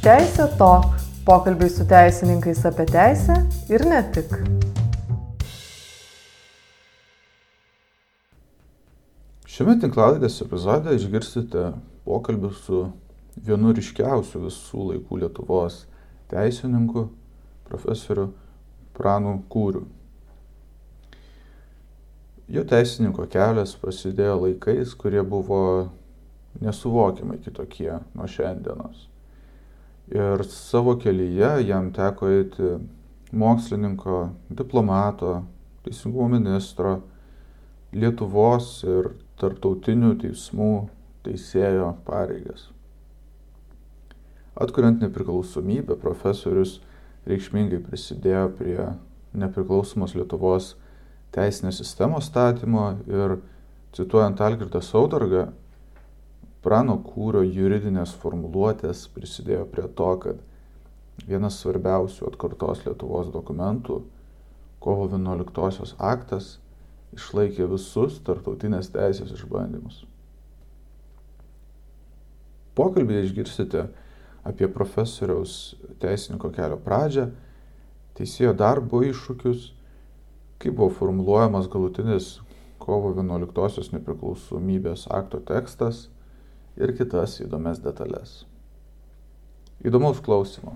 Teisė Talk. Pokalbiai su teisininkais apie teisę ir ne tik. Šiame tinklalaidės epizode išgirsite pokalbį su vienu ryškiausių visų laikų Lietuvos teisininku, profesoriu Pranu Kūriu. Jo teisininko kelias prasidėjo laikais, kurie buvo nesuvokiamai kitokie nuo šiandienos. Ir savo kelyje jam teko eiti mokslininko, diplomato, teisingumo ministro, Lietuvos ir tarptautinių teismų teisėjo pareigas. Atkuriant nepriklausomybę, profesorius reikšmingai prisidėjo prie nepriklausomos Lietuvos teisinės sistemos statymo ir, cituojant Algirdą Saudargą, Prano Kūrio juridinės formuluotės prisidėjo prie to, kad vienas svarbiausių atkurtos Lietuvos dokumentų, kovo 11-osios aktas, išlaikė visus tarptautinės teisės išbandymus. Pokalbėje išgirsite apie profesoriaus teisininko kelio pradžią, teisėjo darbo iššūkius, kaip buvo formuluojamas galutinis kovo 11-osios nepriklausomybės akto tekstas ir kitas įdomias detalės. Įdomaus klausymo.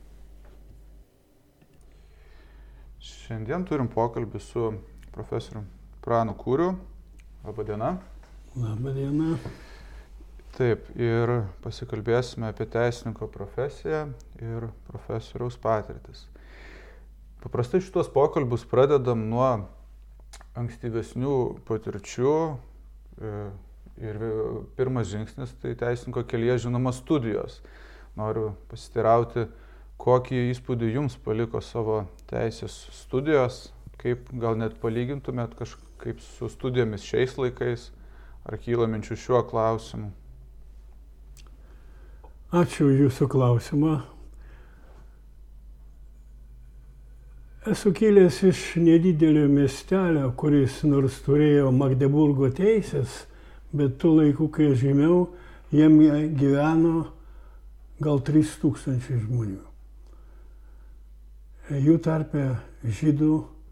Šiandien turim pokalbį su profesoriu Pranu Kūriu. Labą dieną. Labą dieną. Taip, ir pasikalbėsime apie teisininko profesiją ir profesoriaus patirtis. Paprastai šitos pokalbius pradedam nuo ankstyvesnių patirčių ir pirmas žingsnis tai teisininko kelyje žinoma studijos. Noriu pasiteirauti, kokį įspūdį jums paliko savo teisės studijos, kaip gal net palygintumėt kažkaip su studijomis šiais laikais, ar kyla minčių šiuo klausimu. Ačiū už jūsų klausimą. Esu kilęs iš nedidelio miestelio, kuris nors turėjo Magdeburgo teisės, bet tų laikų, kai aš gimiau, jame gyveno gal 3000 žmonių. Jų tarpe žydų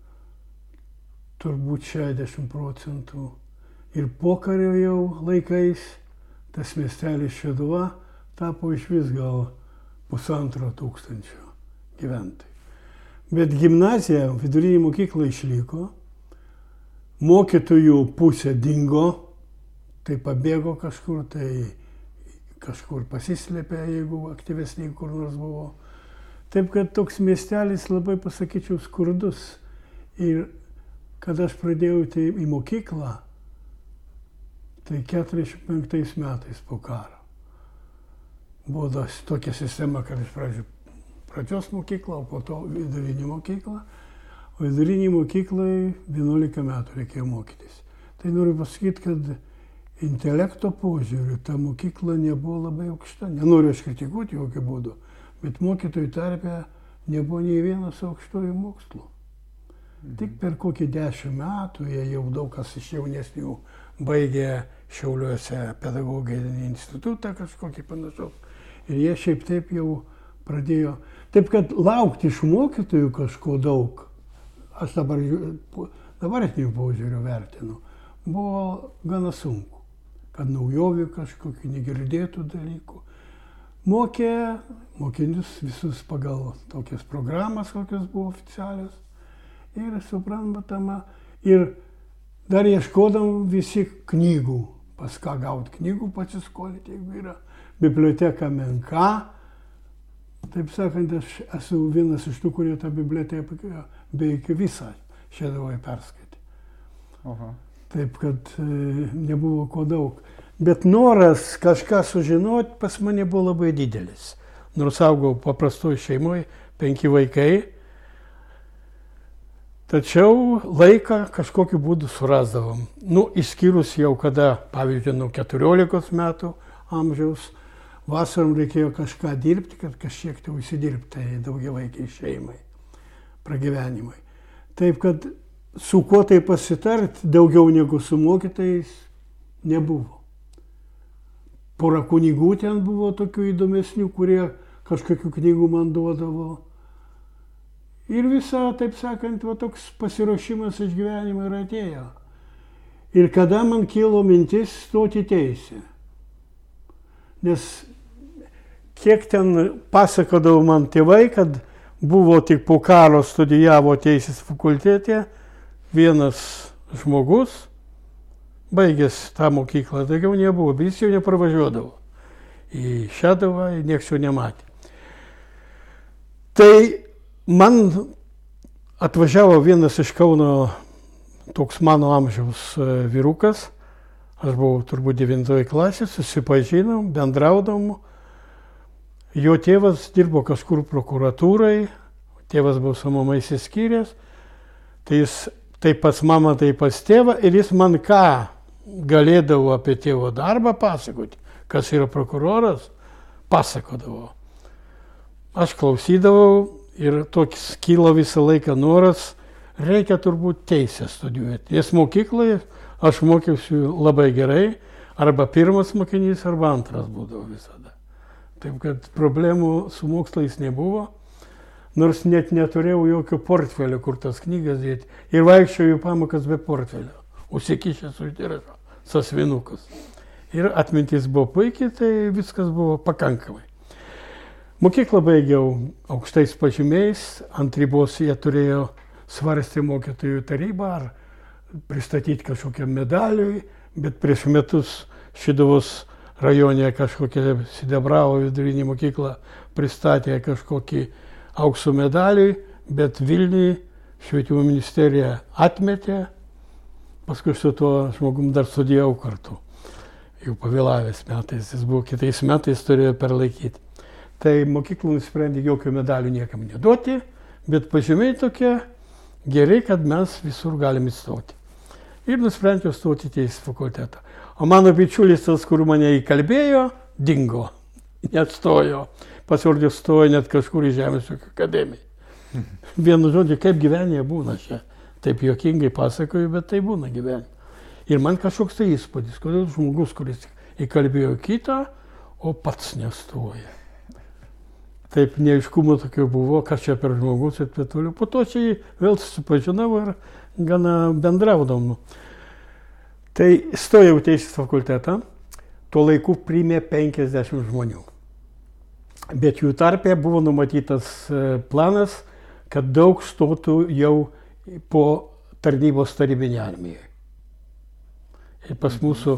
turbūt 60%. Ir pokario jau laikais tas miestelis Šeduva tapo iš vis gal 1500 gyventojų. Bet gimnazija, vidurinė mokykla išliko, mokytojų pusė dingo, tai pabėgo kažkur, tai kažkur pasislėpė, jeigu aktyvesniai kur nors buvo. Taip, kad toks miestelis labai, pasakyčiau, skurdus. Ir kad aš pradėjau tai į mokyklą, tai 45 metais po karo. Buvo tokia sistema, kad iš pradžios mokyklą, o po to vidurinį mokyklą. O vidurinį mokyklai 11 metų reikėjo mokytis. Tai noriu pasakyti, kad intelekto požiūriu ta mokykla nebuvo labai aukšta. Nenoriu aš kritikuoti jokių būdų, bet mokytojų tarpe nebuvo nei vienas aukštojų mokslų. Tik per kokį 10 metų jie jau daug kas iš jaunesnių baigė Šiauliuose pedagoginį institutą kažkokį panašų. Ir jie šiaip taip jau pradėjo. Taip kad laukti iš mokytojų kažko daug, aš dabartiniu požiūriu vertinu, buvo gana sunku. Kad naujovių kažkokių negirdėtų dalykų. Mokė mokinius visus pagal tokias programas, kokios buvo oficialios. Ir suprantama, ir dar ieškodam visi knygų. Pas ką gauti knygų pasiskolinti, jeigu yra biblioteka menka. Taip sakant, aš esu vienas iš tų, kurie tą biblioteką beveik visą Šeduvoje perskaitė. Taip, kad nebuvo ko daug. Bet noras kažką sužinoti pas mane buvo labai didelis. Nors augau paprastoj šeimoje, 5 vaikai. Tačiau laiką kažkokiu būdu surasdavom. Išskyrus jau kada, pavyzdžiui, nuo 14 metų amžiaus, vasarom reikėjo kažką dirbti, kad kažkiek tai užsidirbti daugiavaikiai šeimai, pragyvenimai. Taip, kad su kuo tai pasitarti daugiau negu su mokytojais nebuvo. Pora kunigų ten buvo tokių įdomesnių, kurie kažkokių knygų man duodavo. Ir visa, taip sakant, va, toks pasiruošimas iš gyvenimo ir atėjo. Ir kada man kilo mintis stoti teisę. Nes kiek ten pasakodavo man tėvai, kad buvo tik po karo studijavo teisės fakultete vienas žmogus, baigęs tą mokyklą, daugiau nebuvo, bet jis jau nepravažiuodavo. Į Šeduvą, nieks jo nematė. Tai man atvažiavo vienas iš Kauno, toks mano amžiaus vyrukas, aš buvau turbūt 9 klasė, susipažinom, bendraudavom. Jo tėvas dirbo kažkur prokuratūrai, tėvas buvo su mama išsiskyręs, tai jis tai pas mamą, tai pas tėvą, ir jis man ką galėdavo apie tėvo darbą pasakoti, kas yra prokuroras, pasakodavo. Aš klausydavau ir toks kilo visą laiką noras, reikia turbūt teisę studijuoti. Nes mokykloje aš mokiausi labai gerai, arba pirmas mokinys, arba antras būdavo visada. Taip kad problemų su mokslais nebuvo, nors net neturėjau jokio portfelio, kur tas knygas dėti. Ir vaikščiojau pamokas be portfelio, užsikišęs už diržo, sąsvinukas. Ir atmintis buvo puikiai, tai viskas buvo pakankamai. Mokyklą baigiau aukštais pažymiais, ant ribos jie turėjo svarstė mokytojų tarybą ar pristatyti kažkokiam medaliui, bet prieš metus Šeduvos rajone kažkokia Sidebravo vidurinė mokykla pristatė kažkokį aukso medaliui, bet Vilniui švietimo ministerija atmetė, paskui su tuo žmogum dar studijavau kartu. Jau pavėlavęs metais, jis buvo kitais metais, turėjo perlaikyti. Tai mokyklų nusprendė jokių medalių niekam neduoti, bet pažymiai tokie geri, kad mes visur galim įstoti. Ir nusprendžiau stoti į teisės fakultetą. O mano bičiulis, tas, kur mane įkalbėjo, dingo. Neatstojo. Pasirodė, stojo net kažkur į Žemės ūkio akademiją. Vienu žodžiu, kaip gyvenime būna čia. Taip juokingai pasakoju, bet tai būna gyvenime. Ir man kažkoks tai įspūdis, kodėl žmogus, kuris įkalbėjo kitą, o pats nestoja. Taip neaiškumo tokio buvo, kas čia per žmogus ir taip toliau. Po to čia vėl susipažinau ir gana bendraudom. Tai stojau į teisės fakultetą, tuo laiku priėmė 50 žmonių. Bet jų tarpe buvo numatytas planas, kad daug stotų jau po tarnybos tarybinėje armijoje. Ir pas mūsų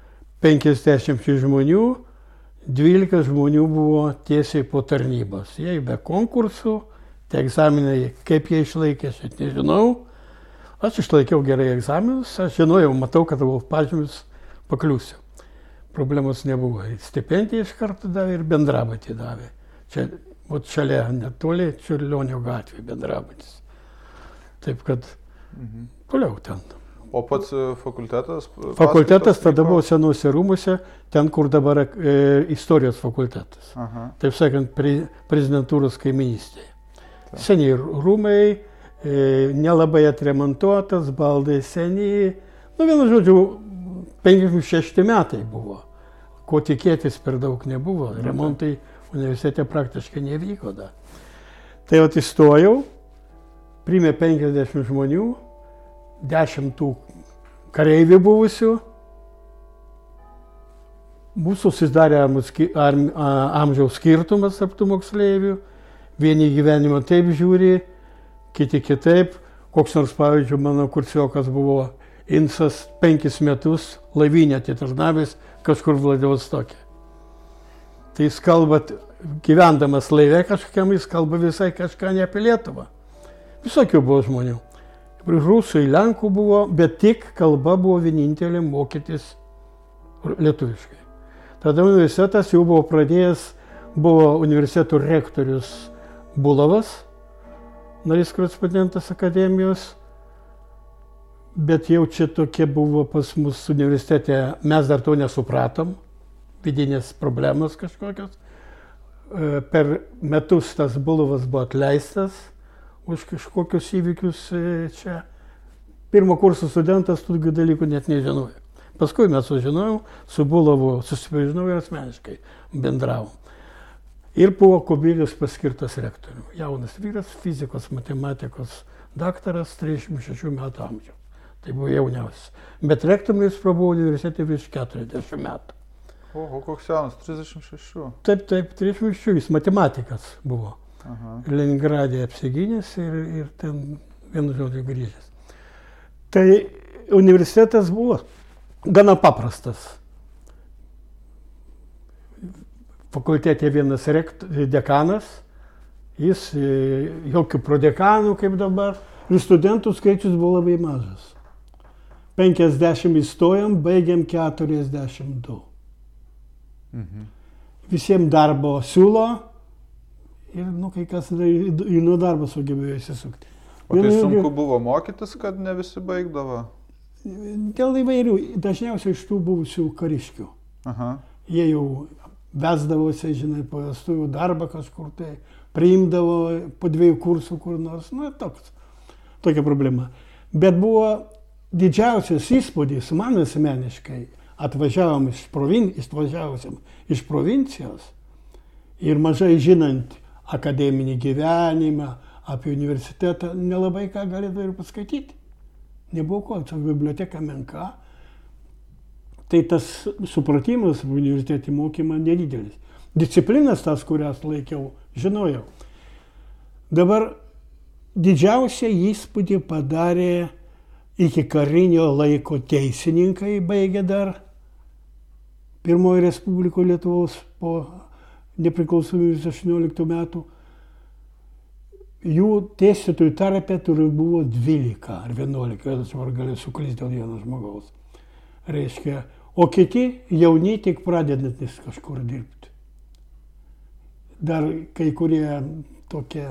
50 žmonių, 12 žmonių buvo tiesiai po tarnybos. Jie be konkursų, tie egzaminai, kaip jie išlaikė, aš nežinau. Aš išlaikiau gerai egzaminus, aš žinojau, matau, kad buvau pažymius, pakliūsiu. Problemos nebuvo. Stipendiją iš karto davė ir bendrabutį davė. Čia, vat šalia, netoli Čiurlionio gatvė bendrabutis. Taip kad toliau ten. O pats fakultetas? Fakultetas tada buvo senuose rūmuose, ten, kur dabar istorijos fakultetas. Aha. Taip sakant, prezidentūros kaiminystėje. Seniai rūmai, nelabai atremontuotas, baldai seniai. Nu, vienu žodžiu, 56 metai buvo. Ko tikėtis per daug nebuvo. Remontai universitete praktiškai nevyko dar. Tai vat įstojau, priėmė 50 žmonių, 10 tų kareivių buvusių. Mūsų susidarė amžiaus skirtumas tarp tų moksleivių. Vieni gyvenimo taip žiūri, kiti kitaip. Koks nors, pavyzdžiui, mano kursiokas buvo Insas 5 metus laivynę atitarnavęs kažkur Vladivostoke. Tai jis kalba, gyvendamas laive kažkokiam, jis kalba visai kažką ne apie Lietuvą. Visokių buvo žmonių. Rusų, Lenkų buvo, bet tik kalba buvo vienintelė mokytis lietuviškai. Tada universitetas jau buvo pradėjęs, buvo universiteto rektorius Bulavas, narys korespondentas akademijos, bet jau čia tokie buvo pas mus universitete, mes dar to nesupratom, vidinės problemos kažkokios. Per metus tas Bulavas buvo atleistas už kažkokius įvykius čia. Pirmo kurso studentas tų dalykų net nežinojo. Paskui mes sužinojom, su Bulavu susipažinau ir asmeniškai bendravom. Ir buvo Kubilius paskirtas rektoriumi. Jaunas vyras, fizikos, matematikos daktaras, 36 metų amžiaus. Tai buvo jauniausias. Bet rektoriumi jis prabuvo universitete virš 40 metų. O koks jaunas, 36? Taip, 36, jis matematikas buvo. Aha. Leningradė apsigynęs ir ten vienu žodžiu grįžęs. Tai universitetas buvo gana paprastas. Fakultete vienas dekanas, jis jokių prodekanų kaip dabar, ir studentų skaičius buvo labai mažas. 50 įstojom, baigėm 42. Visiems darbo siūlo ir, kai kas į nuo darbo sugebėjo įsisukti. O tai sunku buvo mokytis, kad ne visi baigdavo? Dėl įvairių, dažniausiai iš tų buvusių kariškių. Aha. Jie jau vesdavosi, žinai, po vestuvių darbą kažkur tai, priimdavo po 2 kursų kur nors, tokia problema. Bet buvo didžiausias įspūdis man asmeniškai, atvažiavom iš provincijos ir mažai žinant akademinį gyvenimą, apie universitetą, nelabai ką galėdavo ir paskaityti. Nebuvo ko, biblioteka menka. Tai tas supratimas universitete mokymą nedidelis. Disciplinas tas, kurias laikiau, žinojau. Dabar didžiausią įspūdį padarė iki karinio laiko teisininkai, baigė dar Pirmoji Respubliko Lietuvos po nepriklausomybės 18 metų. Jų dėstytojų tarpe buvo 12 ar 11, aš galiu suklysti dėl vieno žmogaus. Reiškia, o kiti jauni tik pradedantis kažkur dirbti. Dar kai kurie tokie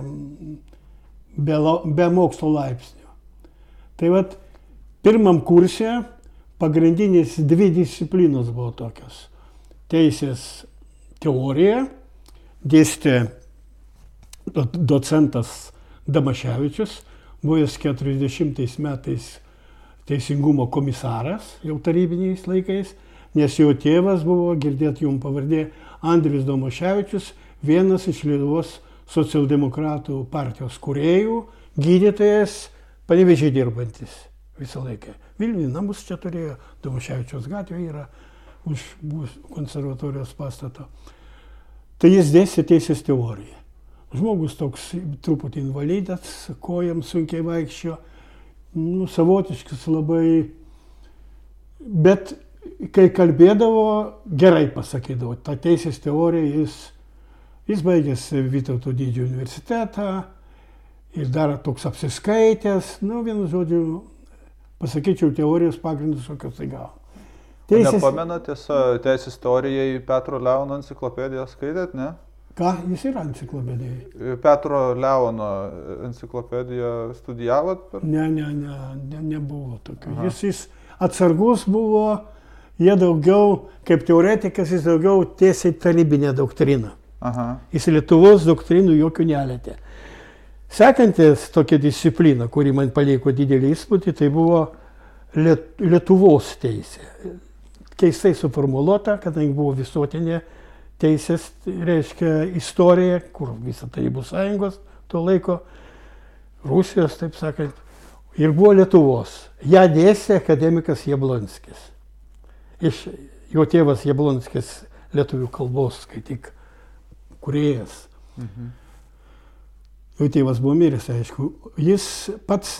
be mokslo laipsnio. Tai vat, pirmam kurse pagrindinės 2 disciplinos buvo tokios. Teisės teorija, dėstė docentas Damaševičius, buvęs 40 metais teisingumo komisaras, jau tarybiniais laikais, nes jo tėvas buvo, girdėt jums pavardė, Andrius Damaševičius, vienas iš Lietuvos socialdemokratų partijos kūrėjų, gydytojas, Panevėžyje dirbantis visą laiką. Vilniuje namus čia turėjo, Damaševičiaus gatvė yra už konservatorijos pastato. Tai jis dėstė teisės teoriją. Žmogus toks truputį invalidas, kojam sunkiai vaikščio, savotiškas labai, bet kai kalbėdavo, gerai pasakydavo. Ta teisės teorija, jis baigęs Vytauto Didžiojo universitetą ir dar toks apsiskaitęs, vienu žodžiu, pasakyčiau, teorijos pagrindus, kokios tai gavo. Nepamena, tiesa, teisės teorijai Petro Leono enciklopediją skaitėt, ne? Ką? Jis yra enciklopedijai. Petro Leono enciklopediją studijavot? Ne, nebuvo tokio. Jis atsargus buvo, jie daugiau, kaip teoretikas, jis daugiau tiesiai tarybinę doktriną. Aha. Jis Lietuvos doktrinų jokių nelėtė. Sekantis tokia disciplina, kuri man paliko didelį įspūdį, tai buvo Lietuvos teisė. Keistai suformuoluota, kadangi buvo visuotinė teisės, reiškia istorija, kur visą Tarybų Sąjungos tuo laiko, Rusijos, taip sakant, ir buvo Lietuvos. Ja dėstė akademikas Jablonskis. Jo tėvas Jablonskis lietuvių kalbos skaityk kūrėjas. Jo tėvas buvo miręs, aišku. Jis pats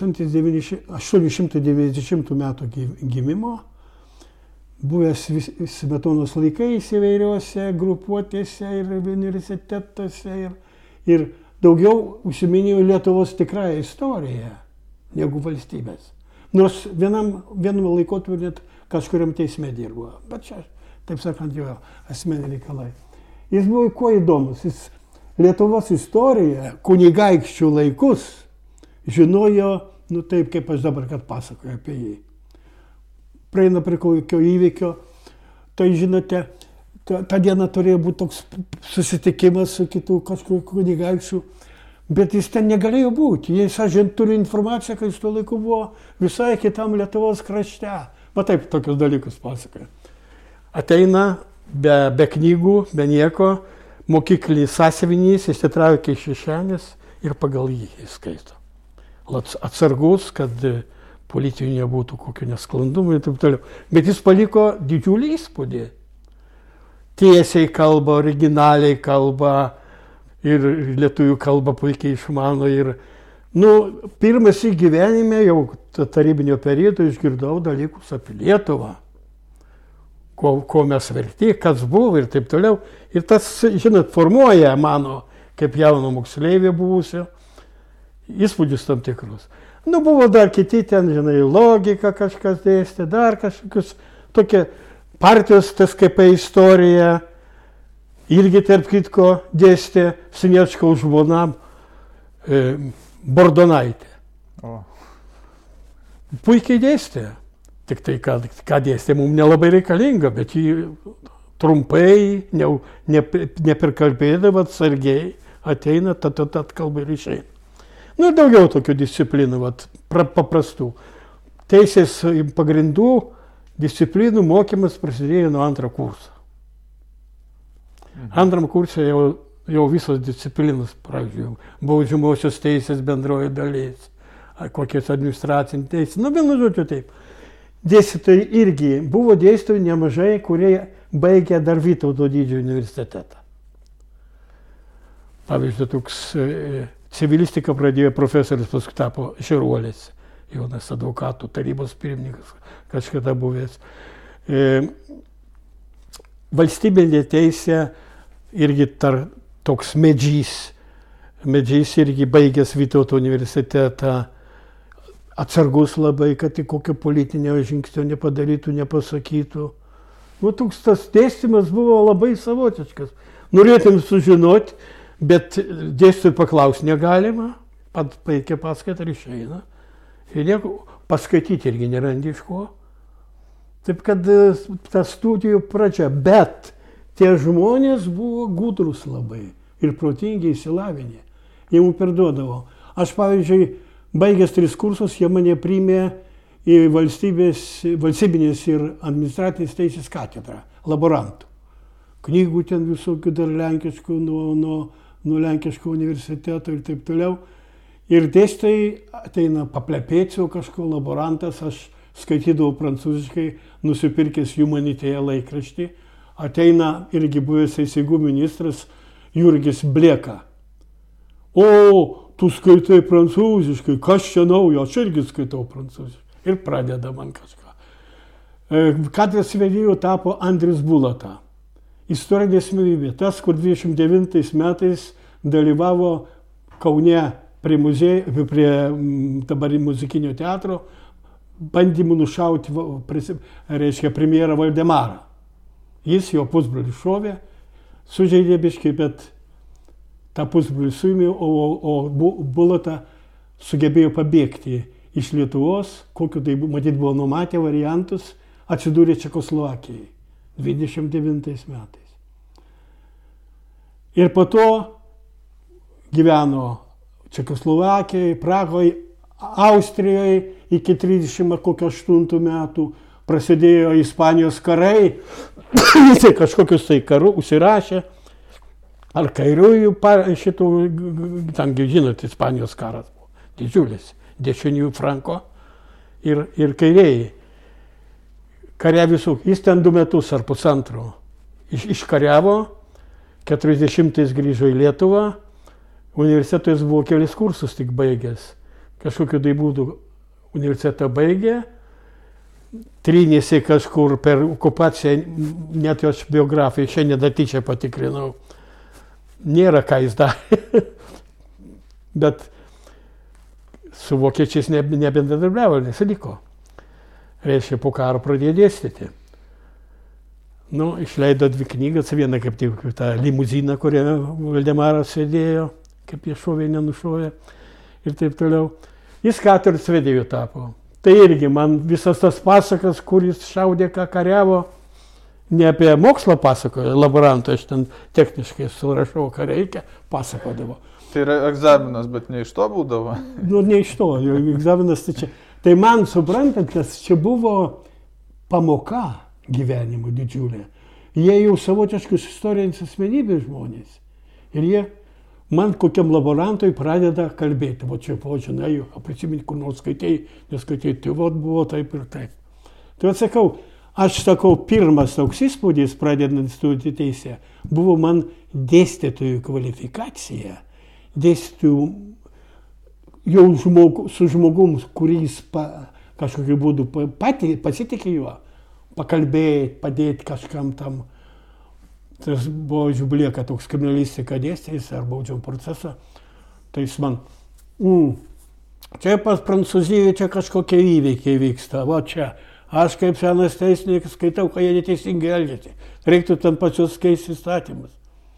1890 metų gimimo, buvęs Smetonos laikais įvairiuose grupuotėse ir universitetuose ir daugiau užsiminėjo Lietuvos tikrąją istoriją negu valstybės. Nors vienu laikotarpiu net kažkuriam teisme dirbo, bet čia, taip sakant, jo asmeniniai reikalai. Jis buvo kuo įdomus, jis Lietuvos istoriją, kunigaikščių laikus žinojo, taip kaip aš dabar kad pasakoju apie jį. Praeina prie kokio įvykio, tai žinote, tą dieną turėjo būti toks susitikimas su kitų kažkokiu kunigaikščiu, bet jis ten negalėjo būti. Jis, aš turiu informaciją, kad iš to laiku buvo visai kitam Lietuvos krašte. Va taip, tokius dalykus pasakoja. Ateina be knygų, be nieko, mokyklinis sąsiuvinys, išsitraukia iš kišenės ir pagal jį skaito. Atsargus, kad politinių nebūtų kokių nesklandumų ir taip toliau. Bet jis paliko didžiulį įspūdį. Tiesiai kalba, originaliai kalba ir lietuvių kalbą puikiai išmano. Ir, pirmas į gyvenime jau tarybinio periodo išgirdau dalykus apie Lietuvą. Ko mes verti, kas buvo ir taip toliau. Ir tas, žinot, formuoja mano, kaip jauno moksleivio buvusio, įspūdžius tam tikrus. Buvo dar kiti ten, žinai, logika kažkas dėstė, dar kažkokius tokie partijos TSKP istorija, irgi tarp kitko dėstė Sniečkaus žmona Bordonaitė. Puikiai dėstė. Tik tai, ką dėstė, mums nelabai reikalinga, bet jį trumpai, neperkalbėdavo, atsargiai ateina, tad kalba ir išeina. Ir daugiau tokių disciplinų, paprastų. Teisės pagrindų disciplinų mokymas prasidėjo nuo antro kurso. Antram kurse jau visos disciplinos pradžioje. Baudžiamosios teisės bendroji dalis, kokios administracinė teisė. Vienu žodžiu taip. Dėstytojai irgi buvo dėstytojų nemažai, kurie baigė dar Vytauto didžiojo universitetą. Pavyzdžiui, toks civilistiką pradėjo profesorius, paskui tapo Širuolis, jaunas advokatų tarybos pirmininkas, kažkada buvęs. Valstybinė teisė irgi toks Medžys irgi baigęs Vytauto universitetą, atsargus labai, kad į kokio politinio žingsnio nepadarytų, nepasakytų. Toks tas dėstymas buvo labai savotiškas. Norėtum sužinoti, bet dėstytojų paklausti negalima, paikė paskaitą ir išeina. Ir nieko paskaityti irgi nerandi iš ko. Taip kad ta studijų pradžia, bet tie žmonės buvo gudrus labai ir protingi išsilavinę. Jie mums perduodavo. Aš, pavyzdžiui, baigęs 3 kursus, jie mane priėmė į valstybinės ir administracinės teisės katedrą, laborantų. Knygų ten visokių dar lenkiškų, nuo lenkiško universiteto ir taip toliau. Ir dėstytojai ateina paplepėti su kažko, laborantas, aš skaitydavau prancūziškai, nusipirkęs Humanitėje laikraštį. Ateina irgi buvęs teisingumo ministras Jurgis Blėka. Tu skaitai prancūziškai, kas čia naujo, aš irgi skaitau prancūziškai. Ir pradeda man kažką. Katedros vedėju tapo Andrius Bulata. Istorinė asmenybė, tas, kur 29 metais dalyvavo Kaune prie dabar muzikinio teatro, bandymų nušauti, premjerą Valdemarą. Jis jo pusbrolį šovė, sužeidė biškai, bet tą pusbrolį suėmė, o Bulata sugebėjo pabėgti iš Lietuvos, kokiu tai, matyt, buvo numatę variantus, atsidūrė Čekoslovakijai 29 metais. Ir po to gyveno Čekoslovakijoje, Pragoje, Austrijoje iki 38 metų. Prasidėjo Ispanijos karai, visi kažkokius tai karų užsirašė. Ar kairiųjų šitų, tangi žinot, Ispanijos karas buvo didžiulis, dešiniųjų Franko ir kairieji. Kare visų, jis ten 2 metus ar pusantro iškariavo, 40 grįžo į Lietuvą, universitetas buvo kelis kursus tik baigęs, kažkokiu tai būdu universitetą baigė, trynėsi kažkur per okupaciją, net jos biografiją, šiandien datyčia patikrinau, nėra ką jis darė, bet su vokiečiais nebendradarbiavo, nesiliko. Reiškia, po karo pradėjo dėstyti. Išleido 2 knygas, vieną kaip tik tą limuziną, kurioje Valdemaras sėdėjo, kaip jie šovė, nenušovė ir taip toliau. Jis katedros vedėju tapo. Tai irgi man visas tas pasakas, kuris šaudė, ką kariavo, ne apie mokslą pasakojo, laborantą, aš ten techniškai surašau, ką reikia, pasakodavo. Tai yra egzaminas, bet ne iš to būdavo? Ne iš to, egzaminas tai čia. Tai man, suprantat, čia buvo pamoka gyvenimo didžiulė. Jie jau savotiškus istorijos asmenybės žmonės. Ir jie man kokiam laborantui pradeda kalbėti. Va čia, žinai, prisimint, kur nors skaitėjai, neskaitėjai, tai va buvo taip ir taip. Tai atsakau, aš sakau, pirmas toks įspūdis, pradedant studijuoti teisę, buvo man dėstytojų kvalifikacija. Dėstytojų jau su žmogum, kuris kažkokiu būdu pasitikė juo, pakalbėti, padėti kažkam tam. Tas buvo Žiblieka toks kriminalistika dėstytojas ar baudžiamo proceso. Tai jis man, čia pas Prancūzijoje čia kažkokie įvykiai vyksta, va čia. Aš kaip senas teisininkas skaitau, kad jie neteisingai elgiasi. Reiktų ten pačios keisti įstatymus.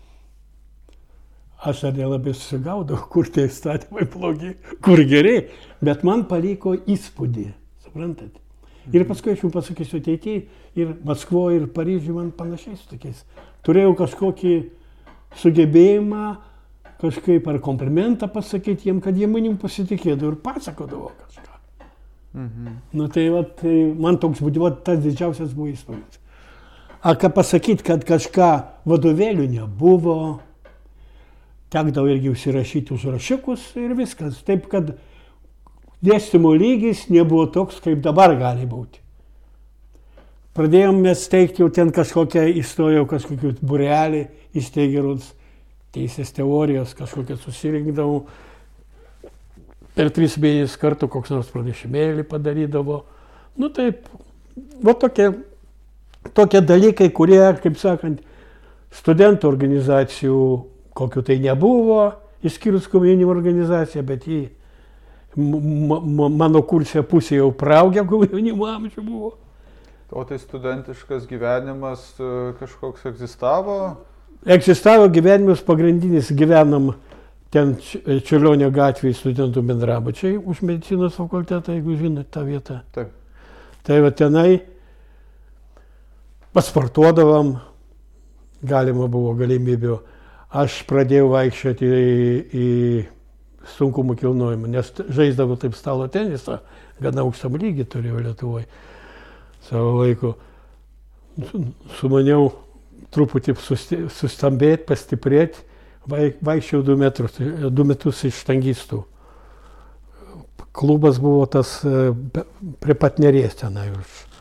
Aš dar nelabai susigaudau, kur tie įstatymai blogi, kur geri, bet man paliko įspūdį, suprantat? Ir paskui aš jums pasakysiu ateityje, ir Maskvoje, ir Paryžiuje man panašiai su tokiais. Turėjau kažkokį sugebėjimą, kažkaip ar komplimentą pasakyti jiem, kad jie manim pasitikėdavo ir pasakodavo kažką. Nu tai, tai man toks buvo, tas didžiausias buvo įspūdis. A ką pasakyti, kad kažką vadovėlių nebuvo, tekdavo irgi užsirašyti užrašiukus ir viskas. Taip, kad dėstymo lygis nebuvo toks, kaip dabar gali būti. Pradėjom mes steigti jau ten kažkokią, įstojau kažkokių būrelį, įsteigerus teisės teorijos, kažkokią susirinkdavau. Per 3 mėnesius kartų koks nors pranešimėlį padarydavo. Nu taip, va tokie dalykai, kurie, kaip sakant, studentų organizacijų kokių tai nebuvo, išskyrus komjaunimo organizaciją, bet jį mano kursė pusė jau praugę komjaunimo amžių buvo. O tai studentiškas gyvenimas kažkoks egzistavo? Egzistavo gyvenimas pagrindinis, gyvenam ten Čiurlionio gatvėje studentų bendrabučiai už medicinos fakultetą, jeigu žinot tą vietą. Taip. Tai va tenai pasportuodavom, galima buvo galimybių. Aš pradėjau vaikščioti į sunkumų kilnojimą, nes žaisdavau taip stalo tenisą, gana aukštam lygį turėjau Lietuvoje savo laiku. Sumaniau truputį sustambėti, pastiprėti, vaikščiau 2 metus iš štangistų. Klubas buvo tas prie pat Neries tenai.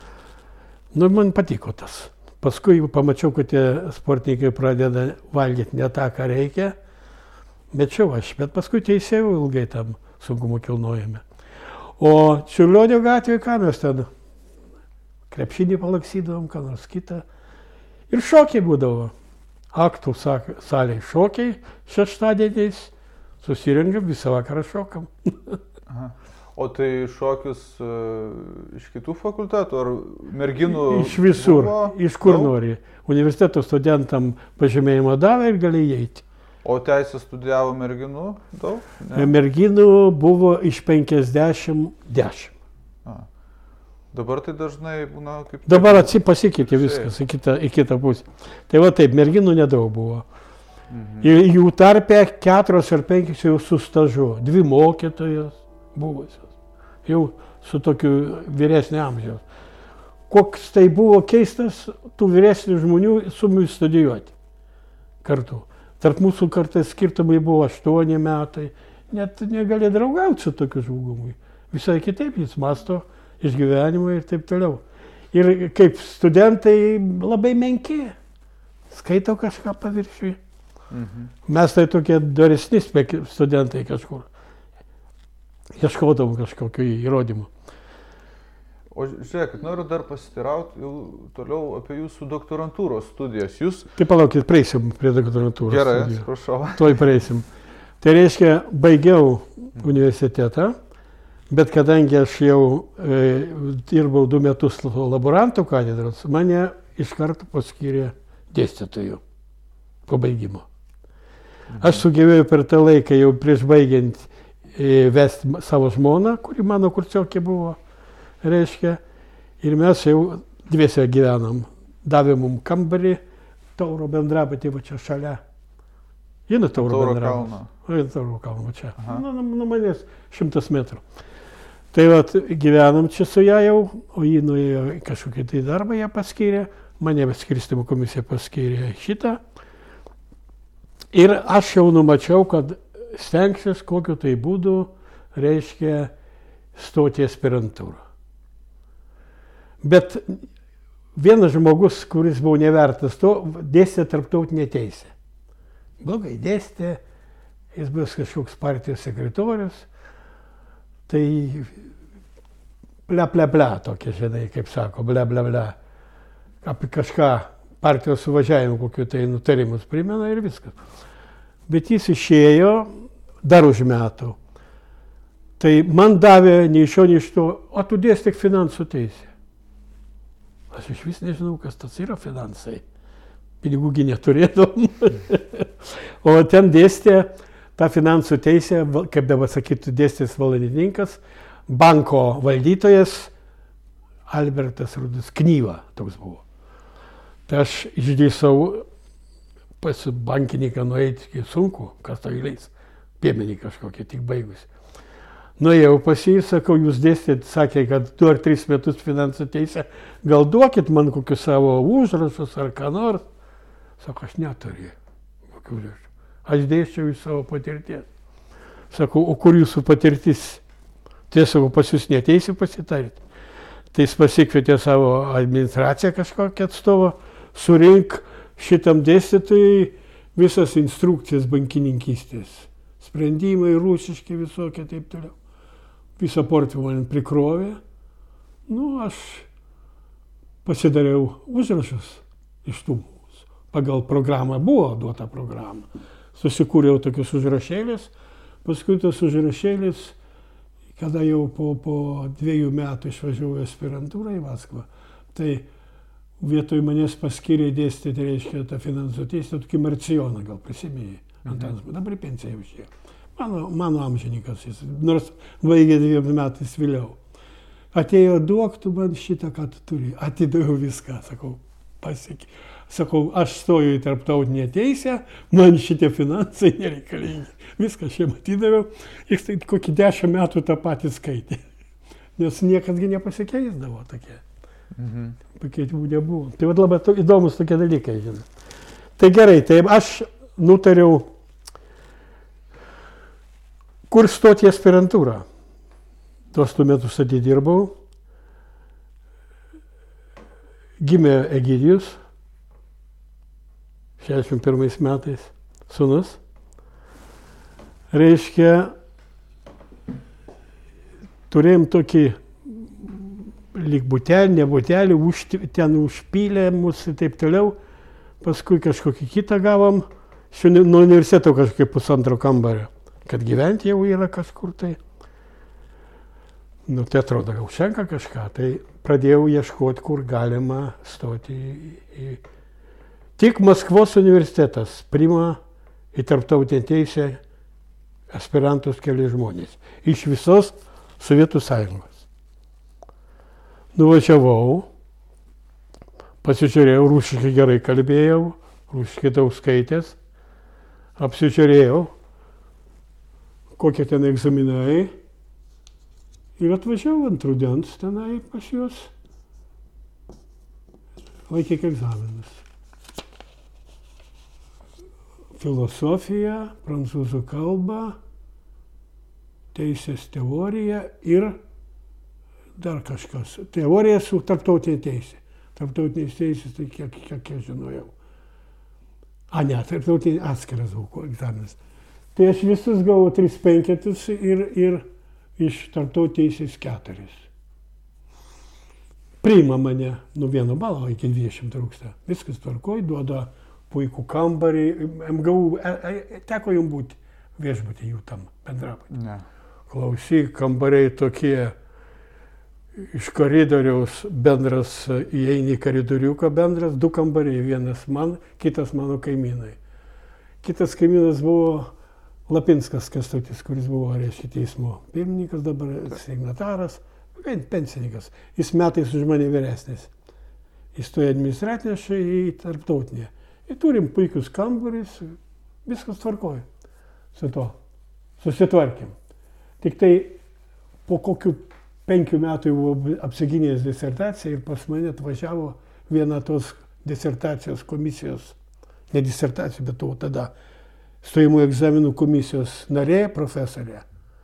Nu, man patiko tas. Paskui pamačiau, kad tie sportininkai pradeda valgyti ne tą, ką reikia. Mečiau aš, bet paskui teisėjau ilgai tam sunkumų kilnojame. O Čiurlionio gatvėje, ką mes ten? Krepšinį palaksydavom, ką nors kitą. Ir šokiai būdavo. Aktų salėje šokiai šeštadieniais. Susirengiam, visą vakarą šokam. Aha. O tai šokius iš kitų fakultetų ar merginų? Iš visur, buvo? Iš kur nori. Universiteto studentam pažymėjimą davė ir gali įeiti. O teisę studijavo merginų daug? Ne? Merginų buvo iš 50-10. Dabar tai dažnai būna kaip... Dabar pasikeitė viskas į kitą pusę. Tai va taip, merginų nedaug buvo. Ir jų tarpe 4 ar 5 jau su stažu. 2 mokytojos buvusios. Jau su tokiu vyresnio amžiaus. Koks tai buvo keistas tų vyresnių žmonių su mumis studijuoti kartu. Tarp mūsų kartais skirtumai buvo 8 metai. Net negali draugauti su tokiu žmogumi. Visai kitaip jis mąsto iš gyvenimo ir taip toliau. Ir kaip studentai labai menki. Skaito kažką paviršiui. Mes tai tokie doresni studentai kažkur. Ieškodavom kažkokių įrodymų. O žiūrėkit, noriu dar pasiteirauti toliau apie jūsų doktorantūros studijas. Jūs... Tai palaukit, prieisim prie doktorantūros. Gerai, studijų. atsiprašau. Tuoj prieisim. Tai reiškia, baigiau universitetą, bet kadangi aš jau dirbau 2 metus laborantų katedros, mane iš karto paskyrė dėstytojų po baigimo. Aš sugebėjau per tą laiką jau prieš baigiant vesti savo žmoną, kuri mano kursiokė buvo, reiškia, ir mes jau dviese gyvenam. Davė mums kambarį, Tauro bendrabutį, va čia šalia. Žinot, Tauro bendrabutį. Tauro kalną, čia. Nuo manęs 100 metrų. Tai va, gyvenam čia su ją jau, o jį nuėjo kažkokį tai darbą, ją paskyrė. mane skirstymo komisija paskyrė šitą. Ir aš jau numačiau, kad stengsiuos kokiu tai būdu, reiškia, stoti į aspirantūrą. Bet vienas žmogus, kuris buvo nevertas to, dėstė tarptautinę teisę. Blogai dėstė, jis buvo kažkoks partijos sekretorius, tai ble, tokia, žinai, kaip sako, ble, apie kažką partijos suvažiavimų, kokiu tai nutarimus primena ir viskas. Bet jis išėjo dar už metų. Tai man davė nei iš šio, nei iš to, o tu dėstyk finansų teisę. Aš iš vis nežinau, kas tas yra finansai. Pinigųgi neturėdom. O ten dėstė tą finansų teisę, kaip dabar sakytų, dėstės valdininkas, banko valdytojas Albertas Rudis Knyva toks buvo. Tai aš išdėsau pas bankininką nueiti sunku, kas to įleis, piemenį kažkokie, tik baigus. Nuėjau pas jį, sakau, jūs dėstėt, sakė, kad 2 ar 3 metus finansų teisę, gal duokit man kokius savo užrašus ar ką nors. Sako, aš neturiu. Aš dėsčiau iš savo patirties. Sakau, o kur jūsų patirtis? Tai sakau, pas jūs neteisi pasitarti. Tai jis pasikvietė savo administraciją kažkokią atstovą, surink šitam dėstytojui visas instrukcijas bankininkystės. Sprendimai, rusiški visokie, taip toliau. Visą portfelį man prikrovė. Aš pasidariau užrašus iš tų. Pagal programą buvo duota programa. Susikūriau tokius užrašėlius. Paskui tas užrašėlis, kada jau po 2 metų išvažiavau į aspirantūrą į Maskvą, tai vietoj manęs paskyrė dėstyti, reiškia, tą finansų teisę, tokį Marcijoną, gal prisimėjai. Antanas, dabar į pensiją jau išėjo. Mano amžininkas jis, nors baigė 2 metais vėliau. Atėjo, duok tu man šitą, ką tu turi. Atidaviau viską, sakau, pasiekė. Sakau, aš stoju į tarptautinę teisę, man šitie finansai nereikalingi. Viską aš jam atidaviau, jis tai kokį 10 metų tą patį skaitė. Nes niekasgi nepasikeisdavo tokie. Pakeitimų nebuvo. Tai labai įdomus tokie dalykai, žinai. Tai gerai, tai aš nutariau, kur stoti į aspirantūrą. Tuos 2 metus atidirbau. Gimė Egidijus, 61 metais, sūnus. Reiškia, turėjom tokį lyg butelį, ne butelį, ten užpylė mus ir taip toliau. Paskui kažkokį kitą gavom, nuo universiteto kažkaip 1,5 kambario. Kad gyventi jau yra kažkur tai. Tai atrodo, gal užtenka kažką. Tai pradėjau ieškoti, kur galima stoti į... Tik Maskvos universitetas priima į tarptautinę teisę aspirantus keli žmonės. Iš visos Sovietų Sąjungos. Nuvažiavau, pasižiūrėjau, rusiškai gerai kalbėjau, rusiškai daug skaitęs, apsižiūrėjau, kokie ten egzaminai. Ir atvažiavau ant rudens tenai pas juos. Laikyk egzaminus. Filosofija, prancūzų kalba, teisės teorija ir dar kažkas. Teorija su tarptautinė teisė. Tarptautinės teisės, tai kiek žinojau. Ne, tarptautinė atskiras buvo egzaminas. Tai aš visus gavau 3 penketus ir iš tarptautinės teisės 4. Priima mane nuo 1 balo iki 20 trūksta. Viskas tvarkoj, duoda puikų kambarį. MGU, teko jums būti viešbutį jų tam bendrabutį. Ne. Klausyk, kambariai tokie iš koridoriaus bendras, įeini į koridoriuką bendras, 2 kambariai, vienas man, kitas mano kaimynai. Kitas kaimynas buvo Lapinskas Kęstutis, kuris buvo, reiškia, teismo pirmininkas, dabar signataras, pensininkas. Jis metais už mane vyresnis. Jis stoja administracinę, aš į tarptautinę. Ir turim puikius kambarius, viskas tvarkoja su to. Susitvarkėm. Tik tai po kokių 5 metų buvo apsigynęs disertaciją ir pas mane atvažiavo viena tos disertacijos komisijos, ne disertacijos, bet tada stojimų egzaminų komisijos narė, profesorė.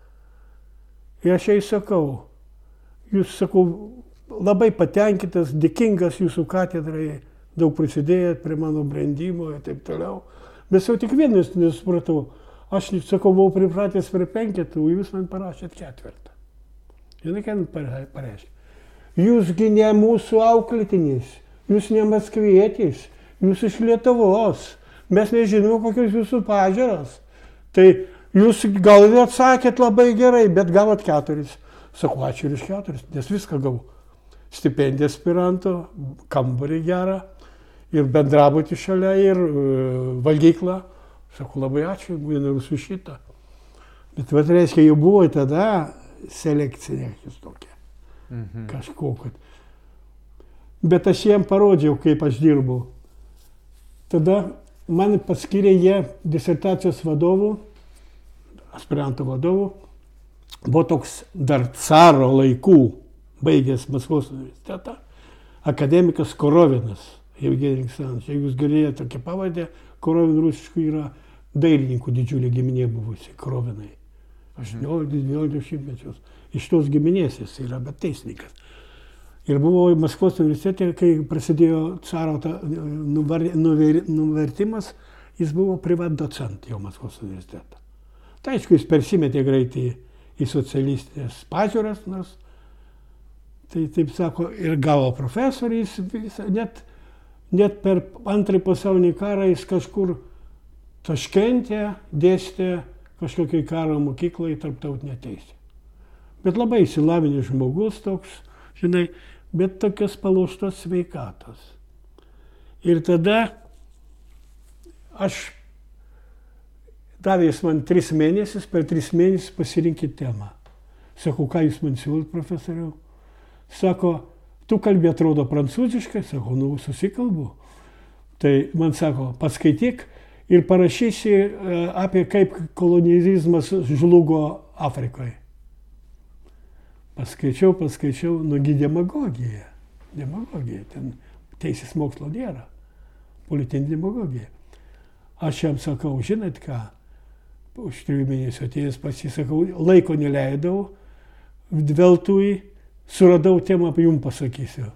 Ir aš jai sakau, jūs, sakau, labai patenkintas, dėkingas jūsų katedrai, daug prisidėjot prie mano brandimo ir taip toliau. Bet jau tik vienas nesupratau, aš, sakau, buvau pripratęs prie 5, o jūs man parašėt 4. Žinai, ką pareiškia? Jūsgi ne mūsų auklėtinis, jūs ne maskvietis, jūs iš Lietuvos, mes nežinome, kokios jūsų pažiūros. Tai jūs gal ir atsakėt labai gerai, bet gavot 4. Sakau, ačiū ir iš 4, nes viską gavau. Stipendiją aspiranto, kambarį gerą, ir bendrabutį šalia, ir valgyklą. Sakau, labai ačiū, būna visų šitą. Bet vat reiškia, jau buvo tada selekcinė tokia. Kažko. Bet aš jiem parodžiau, kaip aš dirbau. Tada man paskyrė jie disertacijos vadovų, aspirantų vadovų. Buvo toks dar caro laikų, baigęs Maskvos universitetą, akademikas Korovinas, Evgenijus Aleksandrovich. Jeigu jūs girdėjote tokią pavardę, Korovin rusiškų yra dailininkų didžiulė giminė buvusi, Korovinai. 18-19 šimtmečius. Iš tos giminės jis yra, bet teisininkas. Ir buvo Maskvos universitete, kai prasidėjo caro nuvertimas, jis buvo privat docent jau Maskvos universitete. Tai aišku, jis persimetė greitai į socialistinės pažiūras, nors tai taip sako, ir gavo profesorį, net per antrąjį pasaulinį karą jis kažkur Taškente dėstė kažkokiai karo mokyklai tarptautinę teisę. Bet labai išsilavinęs žmogus toks, žinai, bet tokios palaužtos sveikatos. Ir tada aš davė jis man 3 mėnesius, per 3 mėnesius pasirinkit temą. Sakau, ką jūs man siūlot, profesoriau? Sako, tu kalbi atrodo prancūziškai, sakau, nu, susikalbu. Tai man sako, paskaityk ir parašysi apie kaip kolonializmas žlugo Afrikoje. Paskaičiau, nugi demagogija. Demagogija, ten teisės mokslo nėra. Politinė demagogija. Aš jam sakau, žinot ką, už 3 mėnesių atėjęs pasisakau, laiko neleidau, veltui suradau temą, apie jums pasakysiu.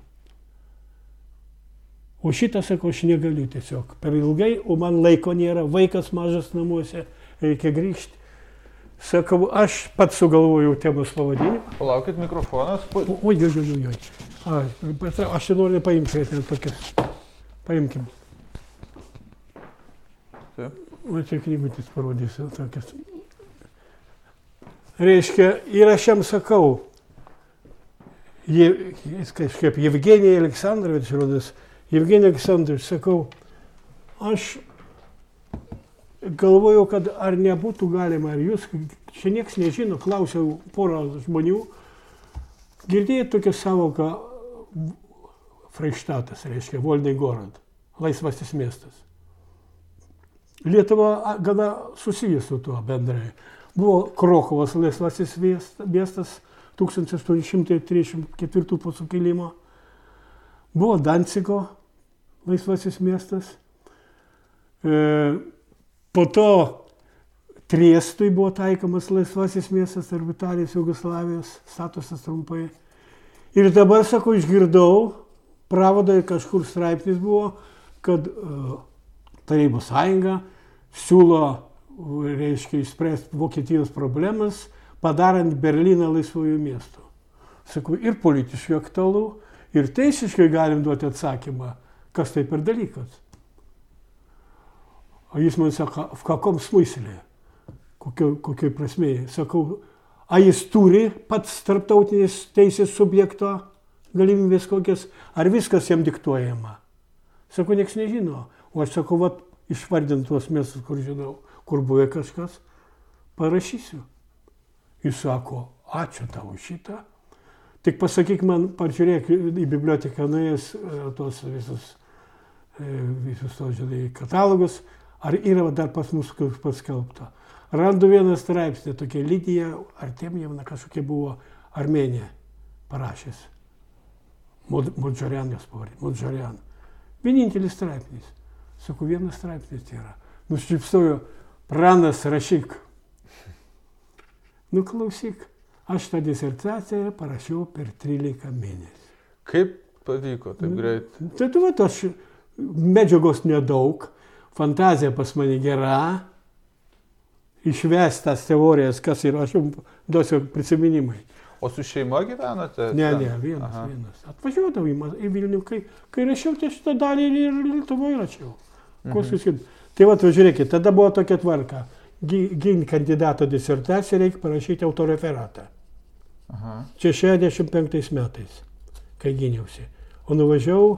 O šitą, sakau, aš negaliu tiesiog. Per ilgai, o man laiko nėra, vaikas mažas namuose, reikia grįžti. Sakau, aš pats sugalvojau temos pavadinimą. Palaukit, mikrofonas. Oi. Aš noriu paimti ten tokias. Paimkim. Taip. O čia knygutis parodysiu tokias. Reiškia, ir aš jam sakau, jis kažkaip Evgenijai Aleksandrovič rodas, Evgenijai Aleksandrovič, sakau, aš galvojau, kad ar nebūtų galima, ar jūs, čia nieks nežino, klausiau porą žmonių, girdėjai tokią savoką Freištatas, reiškia, Volny Gorod, laisvasis miestas. Lietuva gana susijęs su tuo bendrai. Buvo Krokovas laisvasis miestas 1834 po sukilimo. Buvo Dancigo laisvasis miestas. Po to Triestui buvo taikomas laisvasis miestas tarp Italijos ir Jugoslavijos, statusas trumpai. Ir dabar, sakau, išgirdau, pravadoje kažkur straipsnis buvo, kad Tarybų sąjunga siūlo, reiškia, išspręsti Vokietijos problemas, padarant Berlyną laisvųjų miestų. Sakau, ir politiškai aktualu, ir teisiškai galim duoti atsakymą, kas tai per dalykas. O jis man sako, в каком смысле? Kokioj prasmėje? Sakau, a jis turi pats tarptautinės teisės subjekto galimybės kokias, ar viskas jam diktuojama? Sakau, nieks nežino. O aš sakau, vat, išvardint tuos miestus, kur žinau, kur buvo kažkas, parašysiu. Jis sako, ačiū tau šitą. Tik pasakyk man, pažiūrėk į biblioteką nuėjęs tuos visus tos, žinai, katalogus, ar yra dar pas mus paskelbta. Randu vieną straipsnį, tokia Lidija Artemjevna, kažkokia buvo Armėnija parašęs. Modžarian jos pavardė, Modžarian. Vienintelis straipsnis. Sakau, vienas straipsnis tai yra. Nušypsojo, Pranas, rašyk. Nu klausyk, aš tą disertaciją parašiau per 13 mėnesių. Kaip pavyko taip greit? Tai tu, aš medžiagos nedaug, fantazija pas mane gera, išvestas teorijas, kas yra, aš jums duosiu prisiminimai. O su šeima gyvenate? Ne, vienas. Atvažiuodavau į Vilnių, kai rašiau, tai šitą dalį ir Lietuvoje rašiau. Tai va, žiūrėkit, tada buvo tokia tvarka. Ginti kandidato disertaciją reikia parašyti autoreferatą. Čia 65 metais, kai gyniausi. O nuvažiavau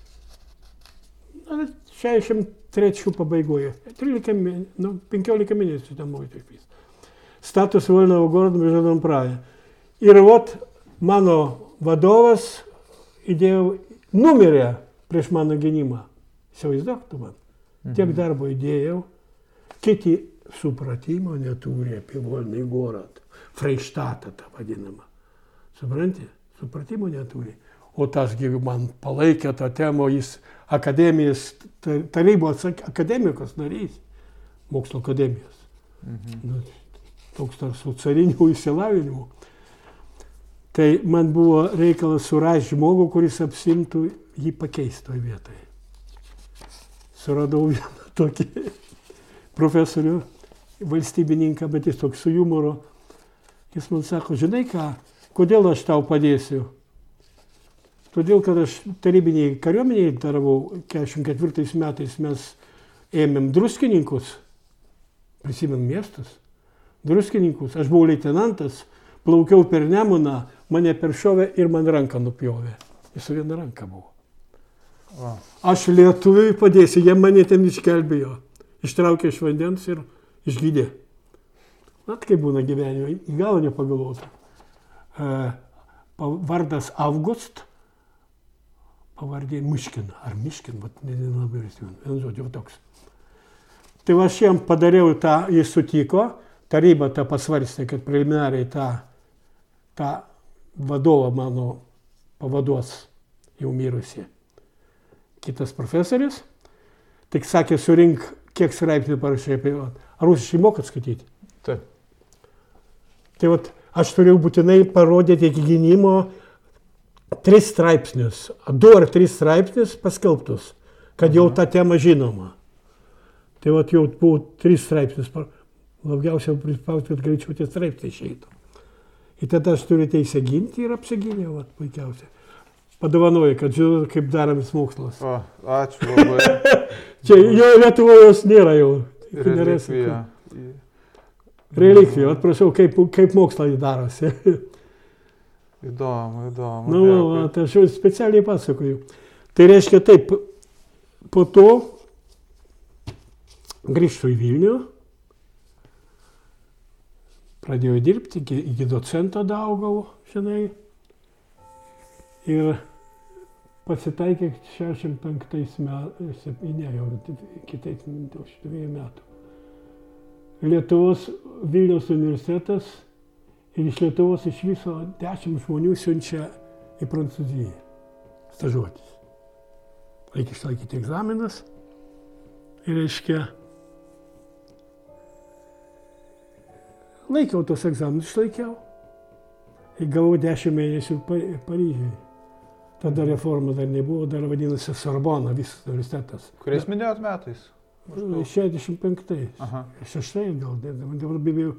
63 pabaigoje. 15 mėnesių ten buvo taip. Status Volnovo gorodo važiuodam Prają. Ir vat mano vadovas numirė prieš mano gynimą. Įsivaizduok tu man. Tiek darbo įdėjau, kiti supratimo neturi apie Volnąjį gorodą. Freištatą tą vadinamą. Supranti? Supratimo neturi. O tasgi man palaikė tą temą, jis akademijos, tarybos akademikos narys, mokslo akademijos. Toks tarp su cariniu įsilavinimu. Tai man buvo reikalas surasti žmogų, kuris apsimtų jį pakeistoje vietoje. Suradau vieną tokį profesorių, valstybininką, bet jis toks su humoru. Jis man sako, žinai ką, kodėl aš tau padėsiu? Todėl, kad aš tarybiniai kariuomeniai daravau, 44 metais mes ėmėm druskininkus, prisimenu miestus, druskininkus, aš buvau leitenantas, plaukiau per Nemuną, mane peršovė ir man ranką nupjovė. Jis su viena ranka buvo. Aš lietuviui padėsiu, jie mane ten išgelbėjo. Ištraukė iš vandens ir išgydė. Vat kaip būna gyvenime, į galą nepagalvota. Vardas Avgust, pavardė Miškin, ar Miškin, bet nelabai prisimenu, vienu žodžiu toks. Tai aš jam padariau tą, jis sutiko, taryba tą pasvarstė, kad preliminariai tą vadovą mano pavaduos jau mirusi. Kitas profesorius, tik sakė, surink, kiek straipsnių parašai apie jo. Ar rusiškai mokat skaityti? Taip. Tai vat, aš turėjau būtinai parodyti iki gynimo 3 straipsnius, 2 ar 3 straipsnius paskelbtus, kad jau ta tema žinoma. Tai vat jau buvo 3 straipsnius, labiausiai prispausti, kad greičiau tie straipsniai išeitų. Ir tada aš turiu teisę ginti ir apsigyniau, vat puikiausiai. Padovanoju, kad žinot, kaip daromis mokslas. Ačiū labai. Čia jo Lietuvoje jos nėra jau. Relikvija. Relikvija, prašau, kaip mokslai darosi. Įdomu. Tai aš jau specialiai pasakoju. Tai reiškia taip, po to grįžtu į Vilnių, pradėjau dirbti, iki docento daugau, žinai. Ir pasitaikė 65 metais, jau kitais 2 metų. Lietuvos Vilniaus universitetas ir iš Lietuvos iš viso 10 žmonių siunčia į Prancūziją stažuotis. Reikia išlaikyti egzaminas ir reiškia, laikiau tos egzaminus, išlaikiau ir gavau 10 mėnesių Paryžiui. Tada reforma dar nebuvo, dar vadinasi Sorbona, visas universitetas. Kuriais minėjot metais? 65. 6 gal, dabar bijau,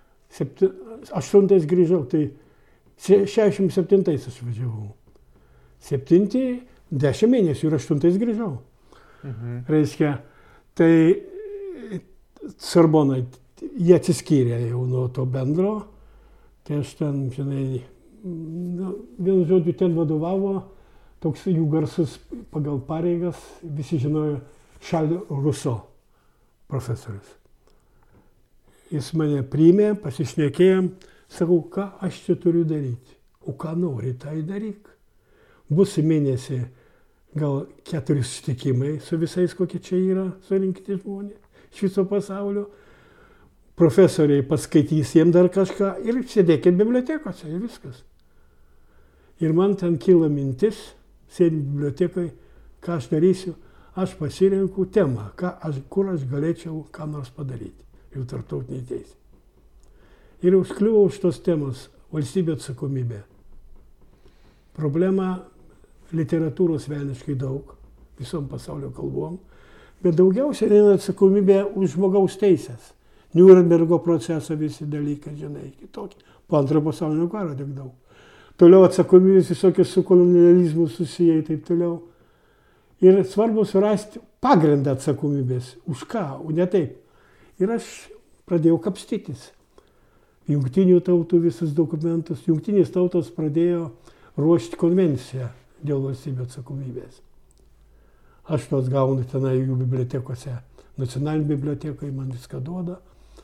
8 grįžau, tai 67 aš važiavau. 7, 10 mėnesių ir 8 grįžau. Reiškia, tai Sorbonai, jie atsiskyrė jau nuo to bendro, tai aš ten, žinai, vienu žodžiu, ten vadovavo toks jų garsus pagal pareigas, visi žinojo, Charles Rousseau profesorius. Jis mane priėmė, pasišnekėjom, sakau, ką aš čia turiu daryti, o ką nori, tai daryk. Bus į mėnesį gal 4 susitikimai su visais, kokie čia yra, surinkti žmonės iš viso pasaulio. Profesoriai paskaitys jiems dar kažką ir sėdėkit bibliotekose ir viskas. Ir man ten kyla mintis, sėdint bibliotekai, ką aš darysiu, aš pasirenku temą, kur aš galėčiau ką nors padaryti, jau tarptautiniai teisė. Ir užkliuvau už tos temos valstybė atsakomybė. Problema literatūros velniškai daug, visom pasaulio kalbom, bet daugiausiai eina atsakomybė už žmogaus teisės. Niurnbergo proceso visi dalykai, žinai, kitokie. Po antrojo pasaulinio karo tiek daug. Toliau atsakomybės visokios su kolonializmu susiję ir taip toliau. Ir svarbu surasti pagrindą atsakomybės. Už ką, o ne taip. Ir aš pradėjau kapstytis. Jungtinių tautų visus dokumentus. Jungtinės tautos pradėjo ruošti konvenciją dėl valstybių atsakomybės. Aš tos gaunu tenai jų bibliotekose. Nacionalinė bibliotekai man viską duoda.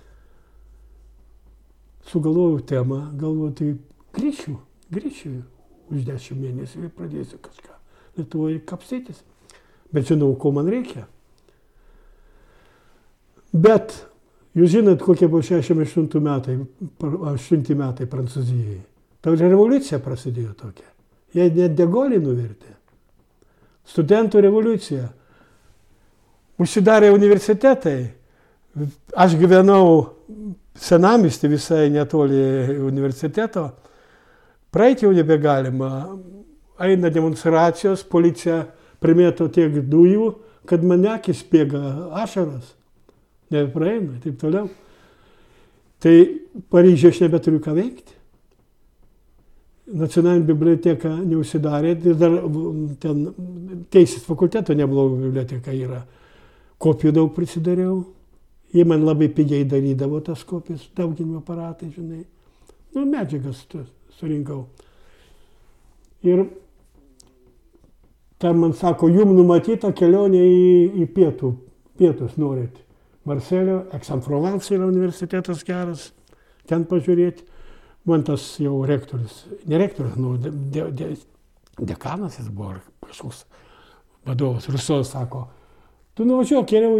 Sugalvojau temą, galvoju, tai grįšiu už 10 mėnesių ir pradėsiu kažką Lietuvoje kapstytis. Bet žinau, ko man reikia. Bet jūs žinot, kokie buvo 68 metai Prancūzijoje. Ta revoliucija prasidėjo tokia. Jie net de Gaulį nuvertė. Studentų revoliucija. Užsidarė universitetai. Aš gyvenau senamiestį visai netoli universiteto. Praeiti jau nebegalima. Eina demonstracijos, policija primėto tiek dujų, kad man akis bėga ašaros. Nepraeina, taip toliau. Tai Paryžiuje aš nebeturiu ką veikti. Nacionalinė biblioteka neužsidarė, dar ten teisės fakulteto nebloga biblioteka yra. Kopijų daug prisidariau. Jie man labai pigiai darydavo tas kopijas, dauginimo aparatai, žinai. Medžiagas surinkau. Ir ten man sako, jums numatyta kelionė į pietus norit. Marselio, Aix-en-Provence yra universitetas geras, ten pažiūrėti. Man tas jau rektorius, ne rektorius, dekanas jis buvo, kažkoks vadovas, Rusovas sako, tu nuvažiuok geriau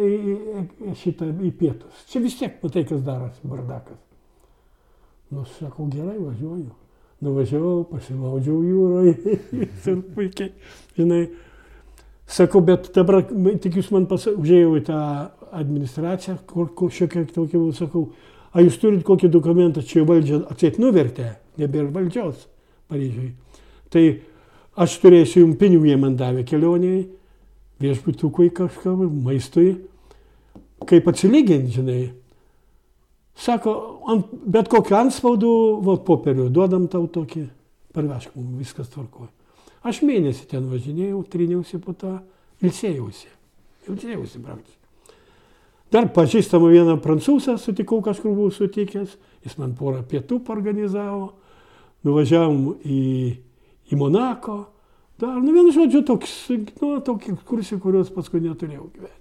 į pietus. Čia vis tiek matai, kas darosi, bardakas. Nu, sakau, gerai, važiuoju. Nuvažiavau, pasimaudžiau jūroje, puikiai, žinai. Sakau, bet dabar, tik jūs man užėjau į tą administraciją, kur šiek tiek tokia, sakau, a jūs turit kokį dokumentą, čia valdžia atseit nuvertė, nebėra valdžios Paryžiui. Tai aš turėsiu jums pinigų, jie man davė kelioniai, viešbutukui kažkam, maistui, kaip atsilyginti, žinai. Sako, bet kokį anspaudų, popierių, duodam tau tokį, parvežk mums, viskas tvarkoja. Aš mėnesį ten važinėjau, triniausi po tą, ilsėjausi praktiškai. Dar pažįstamą vieną prancūzą sutikau, kažkur buvau sutikęs, jis man porą pietų organizavo, nuvažiavom į Monako, dar, vienu žodžiu, tokį kursį, kuriuos paskui neturėjau gyventi.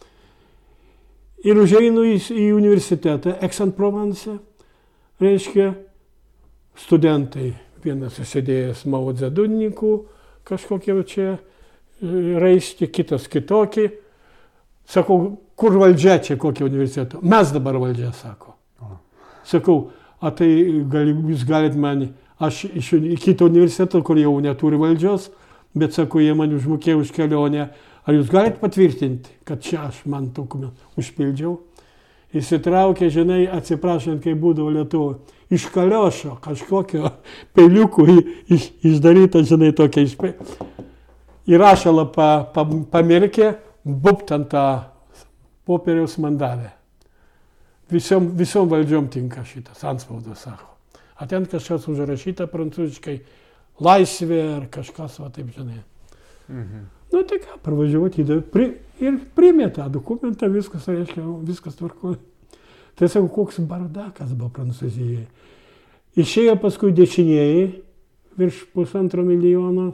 Ir užeinu į universitetą, Aix-en-Provence, reiškia, studentai, vienas susidėjęs Mao Dzedunnikų, kažkokie čia raišti, kitas kitokį. Sakau, kur valdžia čia, kokio universiteto? Mes dabar valdžia, sako. Sakau, a tai jūs galit man, aš iš kito universiteto, kur jau neturi valdžios, bet sako, jie man užmokėjo už kelionę. Ar jūs galit patvirtinti, kad čia aš man dokumentą užpildžiau? Įsitraukė, žinai, atsiprašant, kai būdavo Lietuvoje, iš kaliošo kažkokio peiliukų išdaryta, žinai, tokia įrašalą pamirkė, bupt ant tą popieriaus man davė. Visom valdžiom tinka šitas antspaudas, sako. A ten kažkas užrašyta prancūziškai, laisvė ar kažkas, va taip, žinai. Nu tai ką, pravažiuoti ir priėmė tą dokumentą, viskas, reiškia, viskas tvarkoja. Tai sakau, koks bardakas buvo Prancūzijoje. Išėjo paskui dešinieji, virš 1,5 milijono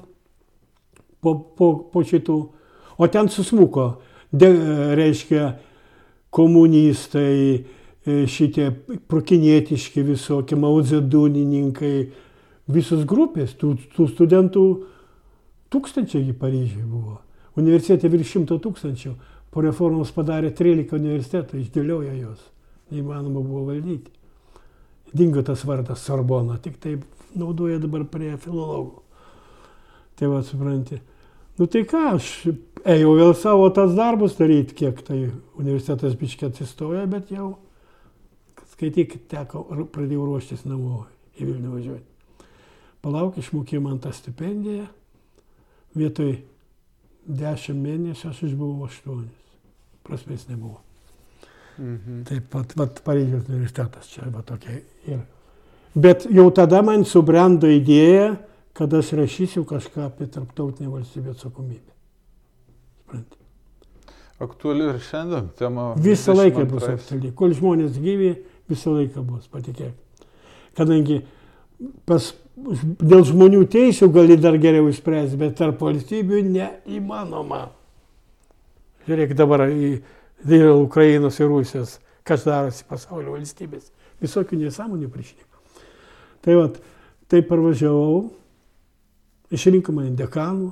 po šitų. O ten susmuko, reiškia, komunistai, šitie prokinietiški visokie, maudzedunininkai, visos grupės, tų studentų tūkstančiai į Paryžiuje buvo. Universitete virš 100 000, po reformos padarė 13 universitetų, išdėliojo jos. Neįmanoma buvo valdyti. Dingo tas vardas Sorbona, tik taip naudoja dabar prie filologų. Tai va, supranti. Nu tai ką, aš ėjau vėl savo tas darbus daryti, kiek tai universitetas biškiai atsistoja, bet jau, skaityk, pradėjau ruoštis namo į Vilnių važiuoti. Palauk, išmokė man tą stipendiją, vietoj 10 mėnesių aš išbuvau 8. Prasmės nebuvo. Taip pat Paryžiaus universitetas čia va tokia yra. Bet jau tada man subrendo idėja, kad aš rašysiu kažką apie tarptautinę valstybės atsakomybę. Sprant. Aktuali ir šiandien tema. Visą laiką bus aktuali. Kol žmonės gyvi, visą laiką bus, patikėk. Kadangi dėl žmonių teisių gali dar geriau išspręsti, bet tarp valstybių neįmanoma. Žiūrėk dabar dėl Ukrainos ir Rusijos, kas darosi pasaulio valstybės. Visokių nesąmonių prišneka. Tai vat, taip parvažiavau, išrinko mane dekanų,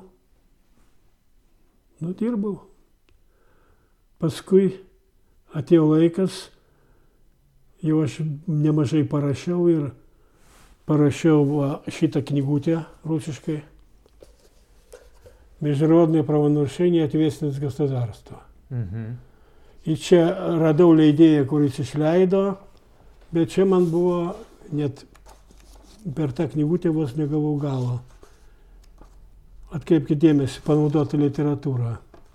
dirbau. Paskui atėjo laikas, jau aš nemažai parašiau ir parašiau šitą knygutę rusiškai. Международное правонарушение ответственность государства. Ir čia radau leidėją, kuris išleido, bet čia man buvo net per tą knygutę vos negavau galo. Atkreipkite dėmesį, panaudota literatūra.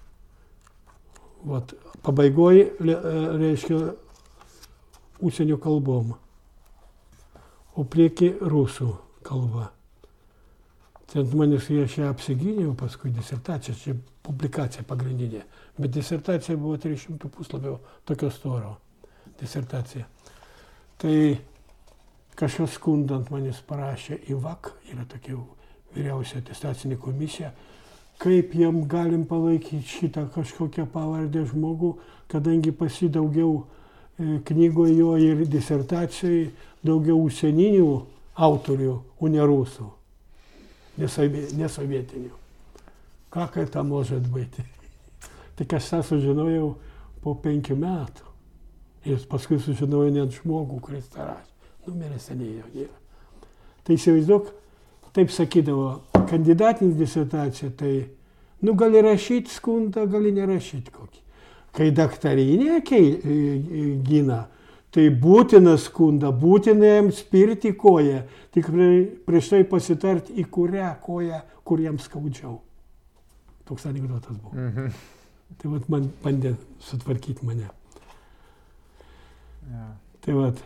Vat, pabaigoje reiškia užsienio kalbom, o prieki rusų kalba. Ten manęs aš ją apsigyniau, paskui disertacija, čia publikacija pagrindinė, bet disertacija buvo 300 puslapių, tokio storo disertacija. Tai kažkas skundant manęs parašė į VAK, yra tokia vyriausia atestacinė komisija, kaip jam galim palaikyti šitą kažkokią pavardę žmogų, kadangi pasi daugiau knygoje jo ir disertacijai daugiau užsieninių autorių, o ne rusų. Nesovietinių. Ką tai может быть? Tik aš tą sužinojau po 5 metų. Ir paskui sužinojau net žmogų, kuris tą rašė. Numirė seniai jau nėra. Tai įsivaizduok, taip sakydavo, kandidatinė disertacija, tai gali rašyti skundą, gali nerašyti kokį. Kai daktarinė gina, tai būtina skunda, būtina jam spirti koją, tik prieš tai pasitarti, į kurią koją, kur jam skaudžiau. Toks anekdotas buvo. Tai vat man bandė sutvarkyti mane. Tai vat.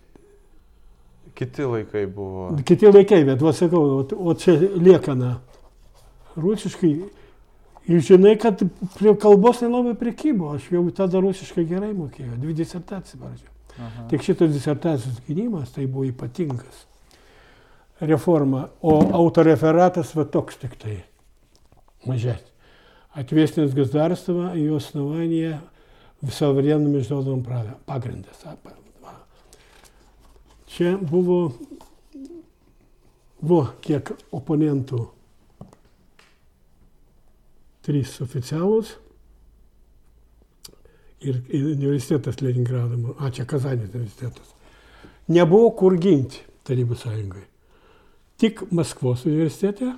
Kiti laikai buvo. Kiti laikai, bet va sakau, o čia liekana rusiškai. Ir žinai, kad prie kalbos nelabai prikybo. Aš jau tada rusiškai gerai mokėjau, 2 disertacijas parašiau. Tik šitos disertacijos gynimas tai buvo ypatingas reforma, o autoreferatas va toks tik tai mažesnis. Ответственность государства и ее основание в современном международном праве. Pagrindas. Čia buvo kiek oponentų. 3 oficialūs ir universitetas Leningrado, čia Kazanės universitetas. Nebuvo kur ginti Tarybų sąjungai. Tik Maskvos universitete,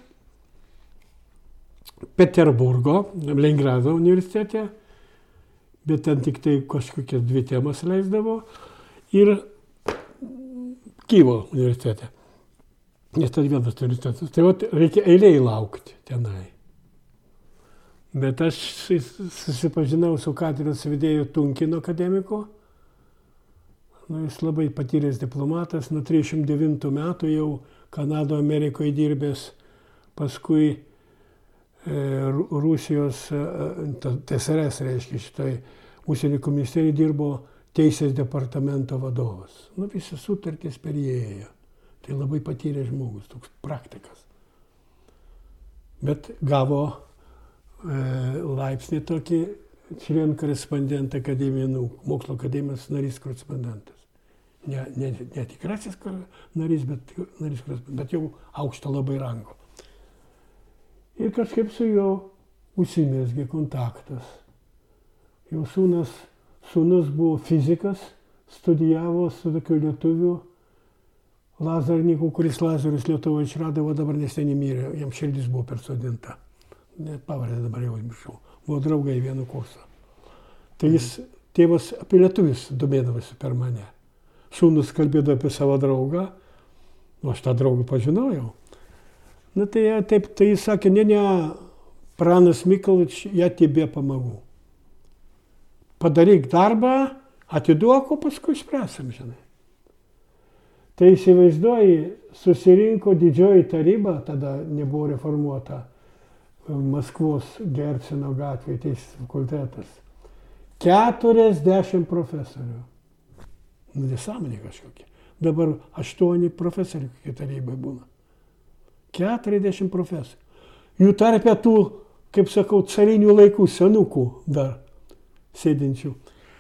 Peterburgo, Leningrado universitete, bet ten tik tai kažkokias 2 temas leisdavo, ir Kyjivo universitete. Nes tai vienas universitetas. Tai reikia eiliai laukti tenai. Bet aš susipažinau su katedros vedėju Tunkino akademiku. Jis labai patyręs diplomatas, nuo 39 metų jau Kanadoje, Amerikoje dirbęs, paskui Rusijos TSRS, reiškia, šitoj užsienio ministerijai dirbo teisės departamento vadovas. Visi sutartys per jį ėjo. Tai labai patyręs žmogus, toks praktikas. Bet gavo laipsnį tokį член korespondent akademijų, mokslo akademijos narys korespondentas. Ne tikrasis narys, bet narys korespondentas, bet jau aukšto labai rango. Ir kažkaip su juo užsimezgė kontaktas. Jo sūnus buvo fizikas, studijavo su tokiu lietuviu Lazarniku, kuris Lazarius Lietuvoje išrado, o dabar neseniai mirė, jam širdis buvo persodinta. net pavardę dabar jau užmiršau, buvo draugai vienu kursu. Tai jis, tėvas apie lietuvius domėdavosi per mane. Sūnus kalbėdavo apie savo draugą, aš tą draugą pažinojau. Na tai taip, tai jis sakė, ne, Pranas Mikolič, ja тебе помогу. Padaryk darbą, atiduok, o paskui spręsim, žinai. Tai įsivaizduoji, susirinko didžioji taryba, tada nebuvo reformuota Maskvos Gercino gatvėje teisės fakultetas. 40 profesorių. Nesąmonė kažkokia. Dabar 8 profesorių kokie tarybai būna. 40 profesorių. Jų tarpe tų, kaip sakau, carinių laikų senukų dar sėdinčių.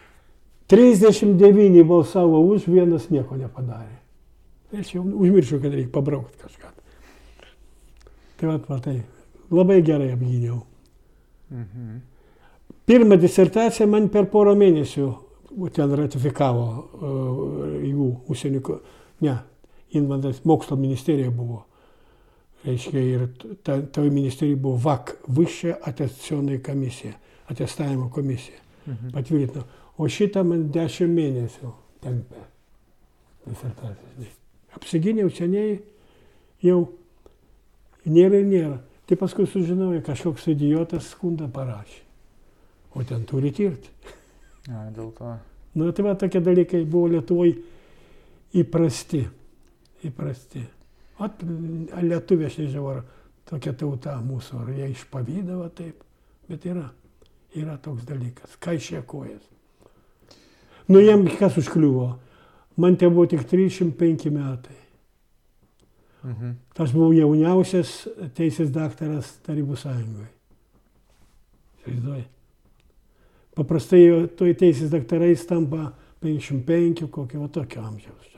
39 balsavo už, vienas nieko nepadarė. Aš jau užmiršiau, kad reikia pabraukti kažką. Tai tai labai gerai apgyniau. Pirmą disertaciją man per porą mėnesių ten ratifikavo jų užsienio, mokslo ministerija buvo. Reiškia, ir toj ministerijai buvo VAK, Vyščia atestacionai komisija, atestavimo komisija. Patvirtino. O šitą man 10 mėnesių tempė disertaciją. Apsigyniau seniai, jau nėra. Tai paskui sužinojau, kažkoks idiotas skundą parašė. O ten turi tirti. Dėl to. Nu, tai va, tokie dalykai buvo Lietuvoje įprasti. O Lietuvė, aš nežinau, ar tokia tauta mūsų, ar jie išpavydavo taip, bet yra toks dalykas, kaišė kojas. Nu, jam kas užkliuvo, man te buvo tik 35 metai. Aš buvau jauniausias teisės daktaras Tarybų sąjungoje. Žaizduoji. Paprastai toj teisės daktarais tampa 55, kokio tokio amžiaus.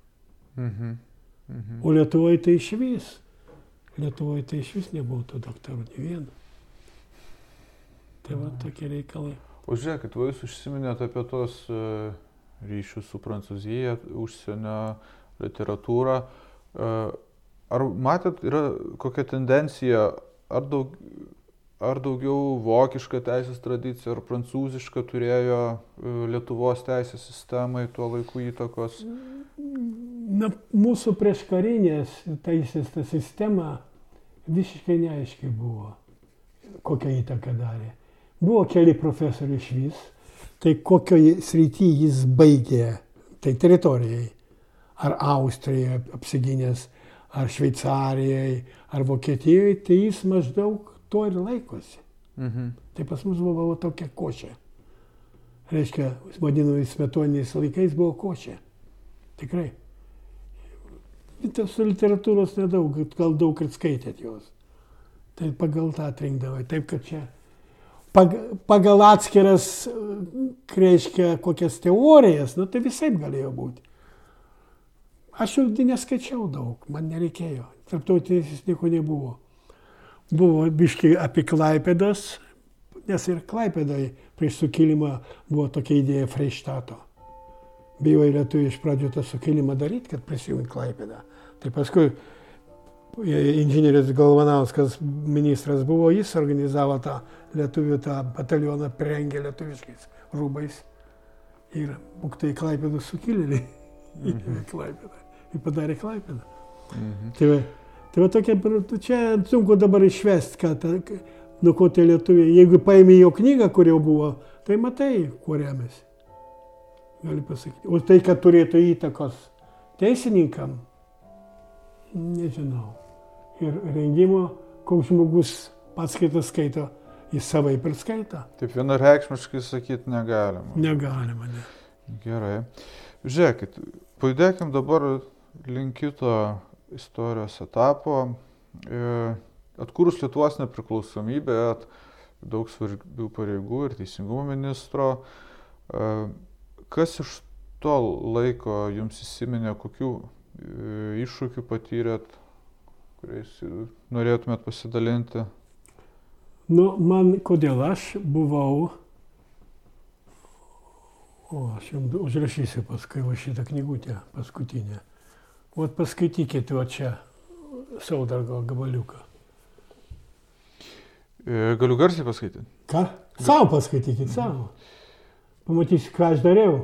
O Lietuvoje tai išvis nebuvo tų daktarų, ne vieno. Tai va tokie reikalai. O žiūrėkit, jūs užsiminėte apie tos ryšius su Prancūzija, užsienio literatūrą. Ar matėt, yra kokia tendencija, ar daugiau vokiška teisės tradicija, ar prancūziška turėjo Lietuvos teisės sistemai tuo laiku įtakos? Na, mūsų prieškarinės teisės ta sistema visiškai neaiškiai buvo, kokią įtaką darė. Buvo keli profesoriai išvis, tai kokioje srityje jis baigė, tai teritorijai, ar Austrijoje apsigynęs, ar Šveicarijai, ar Vokietijoje, tai jis maždaug to ir laikosi. Tai pas mus buvo tokia košė. Reiškia, vadinamais smetoniniais laikais buvo košė. Tikrai. Tos literatūros nedaug, gal daug ir skaitėt jos. Tai pagal tą atrinkdavai. Taip, kad čia pagal atskiras, reiškia, kokias teorijas, nu tai visaip galėjo būti. Aš jau neskaičiau daug, man nereikėjo. Tarptautinės nieko nebuvo. Buvo biškai apie Klaipėdas, nes ir Klaipėdai prieš sukilimą buvo tokia idėja Freištato. Bijojo lietuviai iš pradžių tą sukilimą daryti, kad prisijungt Klaipėdą. Tai paskui inžinierius Galvanauskas ministras buvo, jis organizavo tą lietuvių tą batalioną, prengė lietuviškais rūbais. Ir buktai Klaipėdų sukilėliai į Klaipėdą. Ir padarė Klaipėdą. Tai va tokia, čia sunku dabar išvesti, kad nuo ko tai lietuviai. Jeigu paėmė jo knygą, kur jau buvo, tai matai, kuo remiasi. Gali pasakyti. O tai, kad turėtų įtakos teisininkam, nežinau. Ir rengimo, koks žmogus paskaitas skaito, jis savaip ir skaito. Taip vienareikšmiškai sakyti negalima. Negalima, ne. Gerai. Žiūrėkit, pajudėkim dabar link kito istorijos etapo. Atkūrus Lietuvos nepriklausomybę, daug svarbių pareigų ir teisingumo ministro. Kas iš to laiko jums įsiminė, kokių iššūkių patyrėt, kuriais norėtumėt pasidalinti? Nu, man, kodėl aš buvau, aš jums užrašysiu paskui va šitą knygutę paskutinę. Vat paskaitykite va čia Saudargo gabaliuką. Galiu garsiai paskaityti. Ką? Savo paskaitykit, savo. Pamatysi, ką aš dariau.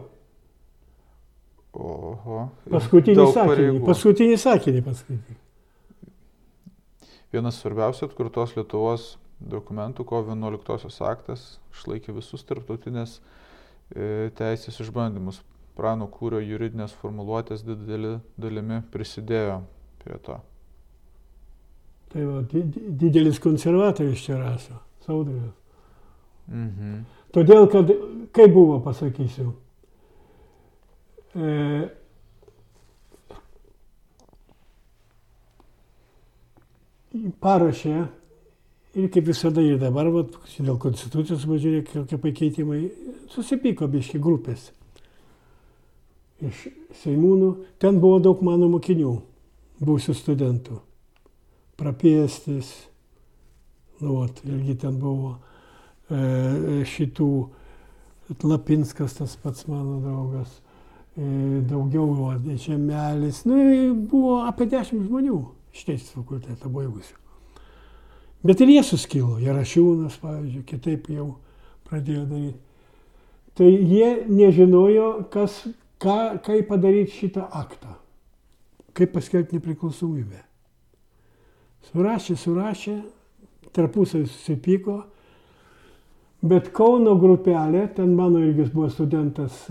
Oho. Paskutinį sakinį paskaityk. Vienas svarbiausių atkurtos Lietuvos dokumentų, kovo 11 aktas, išlaikė visus tarptautinės teisės išbandymus. Prano Kūrio juridinės formuluotės didelį dalimi prisidėjo prie to. Tai va, didelis konservatorius čia rašo, Saudrius. Todėl, kad, kaip buvo, pasakysiu, parašė ir kaip visada ir dabar, dėl konstitucijos važiuoja, kokie pakeitimai, susipyko biški grupės iš Seimūnų. Ten buvo daug mano mokinių, buvusių studentų. Prapiestis, irgi ten buvo šitų, Lapinskas, tas pats mano draugas, daugiau Žemelis, buvo apie 10 žmonių iš teisės fakulteto baigusių. Bet ir jie suskilo, Jarašiūnas, pavyzdžiui, kitaip jau pradėjo daryti. Tai jie nežinojo, kaip padaryti šitą aktą, kaip paskelbti nepriklausomybę. Surašė, tarpusavį susipyko, bet Kauno grupelė, ten mano irgi buvo studentas,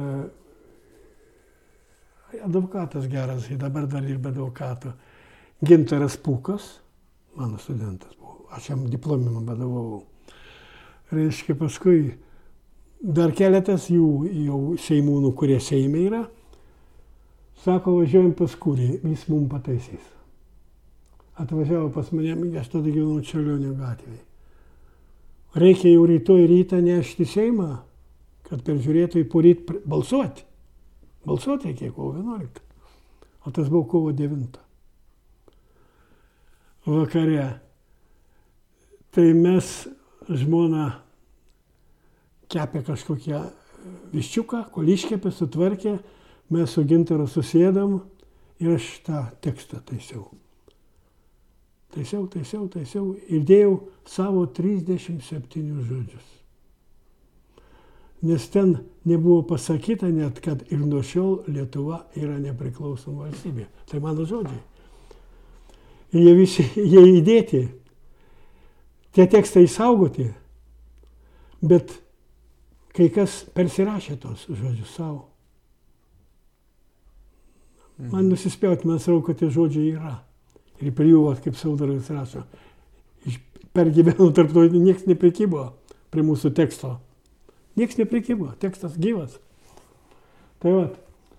advokatas geras, dabar dar dirba advokato, Gintaras Pūkas, mano studentas buvo, aš jam diplomimą vadovavau. Reiškia, paskui dar keletas jų jau Seimūnų, kurie Seime yra, sako, važiuojam pas Kūrį, jis mums pataisys. Atvažiavo pas mane, aš tada gyvenau Čiurlionio gatvėje. Reikia jau rytoj rytą nešti Seimą, kad peržiūrėtojai poryt balsuoti. Balsuoti reikėjo kovo 11. O tas buvo kovo 9. Vakare. Tai mes žmona kepė kažkokią viščiuką, kol iškepė, sutvarkė, mes su Gintaru susėdam ir aš tą tekstą taisiau. Taisiau ir dėjau savo 37 žodžius. Nes ten nebuvo pasakyta net, kad ir nuo šiol Lietuva yra nepriklausoma valstybė. Tai mano žodžiai. Ir jie įdėti, tie tekstai saugoti, bet kai kas persirašė tos žodžius savo. Man nusispjauti, man svarbu, kad tie žodžiai yra. Ir prie jų, kaip Saudaras rašo, pergyvenau tarptautinį, nieks neprikybo prie mūsų teksto. Nieks neprikybo, tekstas gyvas. Tai vat.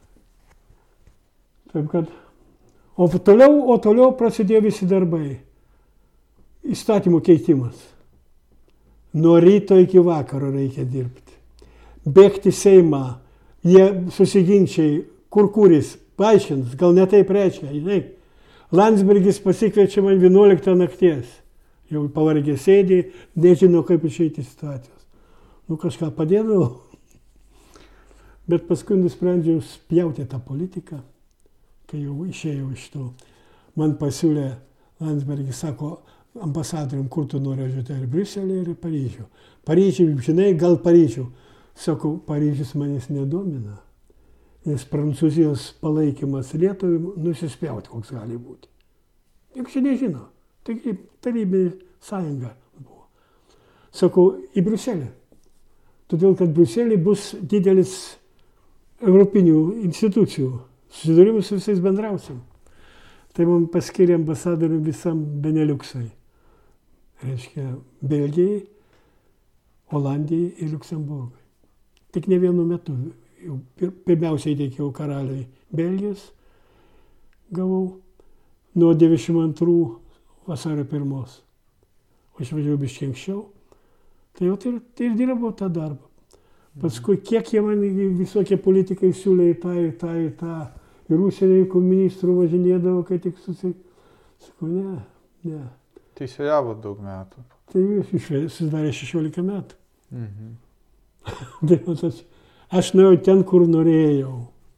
Taip kad. O toliau prasidėjo visi darbai. Įstatymų keitimas. Nuo ryto iki vakaro reikia dirbti. Bėgti Seimą. Jie susiginčiai, kur Kūris, paaiškins, gal ne taip reiškia. Landsbergis pasikviečia man 11 nakties. Jau pavargė sėdį, nežino, kaip išeiti iš situacijos. Kažką padėdavau. Bet paskui nusprendžiau spjauti tą politiką, kai jau išėjau iš to. Man pasiūlė Landsbergis, sako, ambasadorium, kur tu nori važiuoti, ar Briuselį, ar Paryžių. Paryžių, žinai, gal Paryžių. Sakau, Paryžius manęs nedomina. Nes Prancūzijos palaikymas Lietuvai nusispjauti, koks gali būti. Juk čia nežino. Taigi tarybinė sąjunga buvo. Sakau, į Briuselį. Todėl, kad Briuselį bus didelis europinių institucijų. Susidūrimus su visais bendrausim. Tai man paskirė ambasadorių visam Beneliuksui. Reiškia, Belgijai, Olandijai ir Liuksemburgui. Tik ne vienu metu. Pirmiausiai teikiau karaliui Belgijos, gavau nuo 92 vasario 1. O išvažiavau biškiai anksčiau. Tai jau ir dirbau tą darbą. Paskui kiek jie man visokie politikai siūlė į tą. Ir užsienio reikalų ministrų važinėdavo, kai tik Sakau, ne. Teisėjavo daug metų. Tai susidarė 16 metų. Tai aš nuėjau ten, kur norėjau.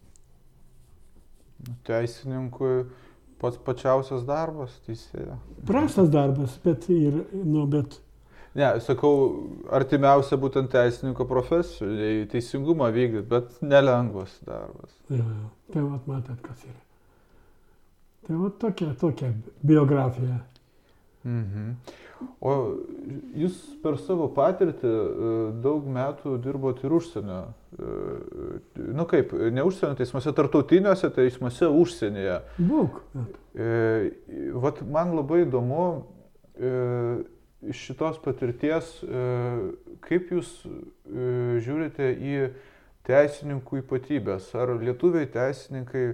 Teisininkui pats pačiausias darbas, teisėjo. Prastas darbas, bet Ne, sakau, artimiausia būtent teisininko profesijai, teisingumą vykdyti, bet nelengvas darbas. Ja. Tai vat matot, kas yra. Tai vat tokia biografija. O jūs per savo patirtį daug metų dirbot ir užsienio, nu kaip, ne užsienio teismuose, tarptautiniuose teismuose užsienyje. Daug. Vat man labai įdomu iš šitos patirties, kaip jūs žiūrite į teisininkų ypatybės. Ar lietuviai teisininkai,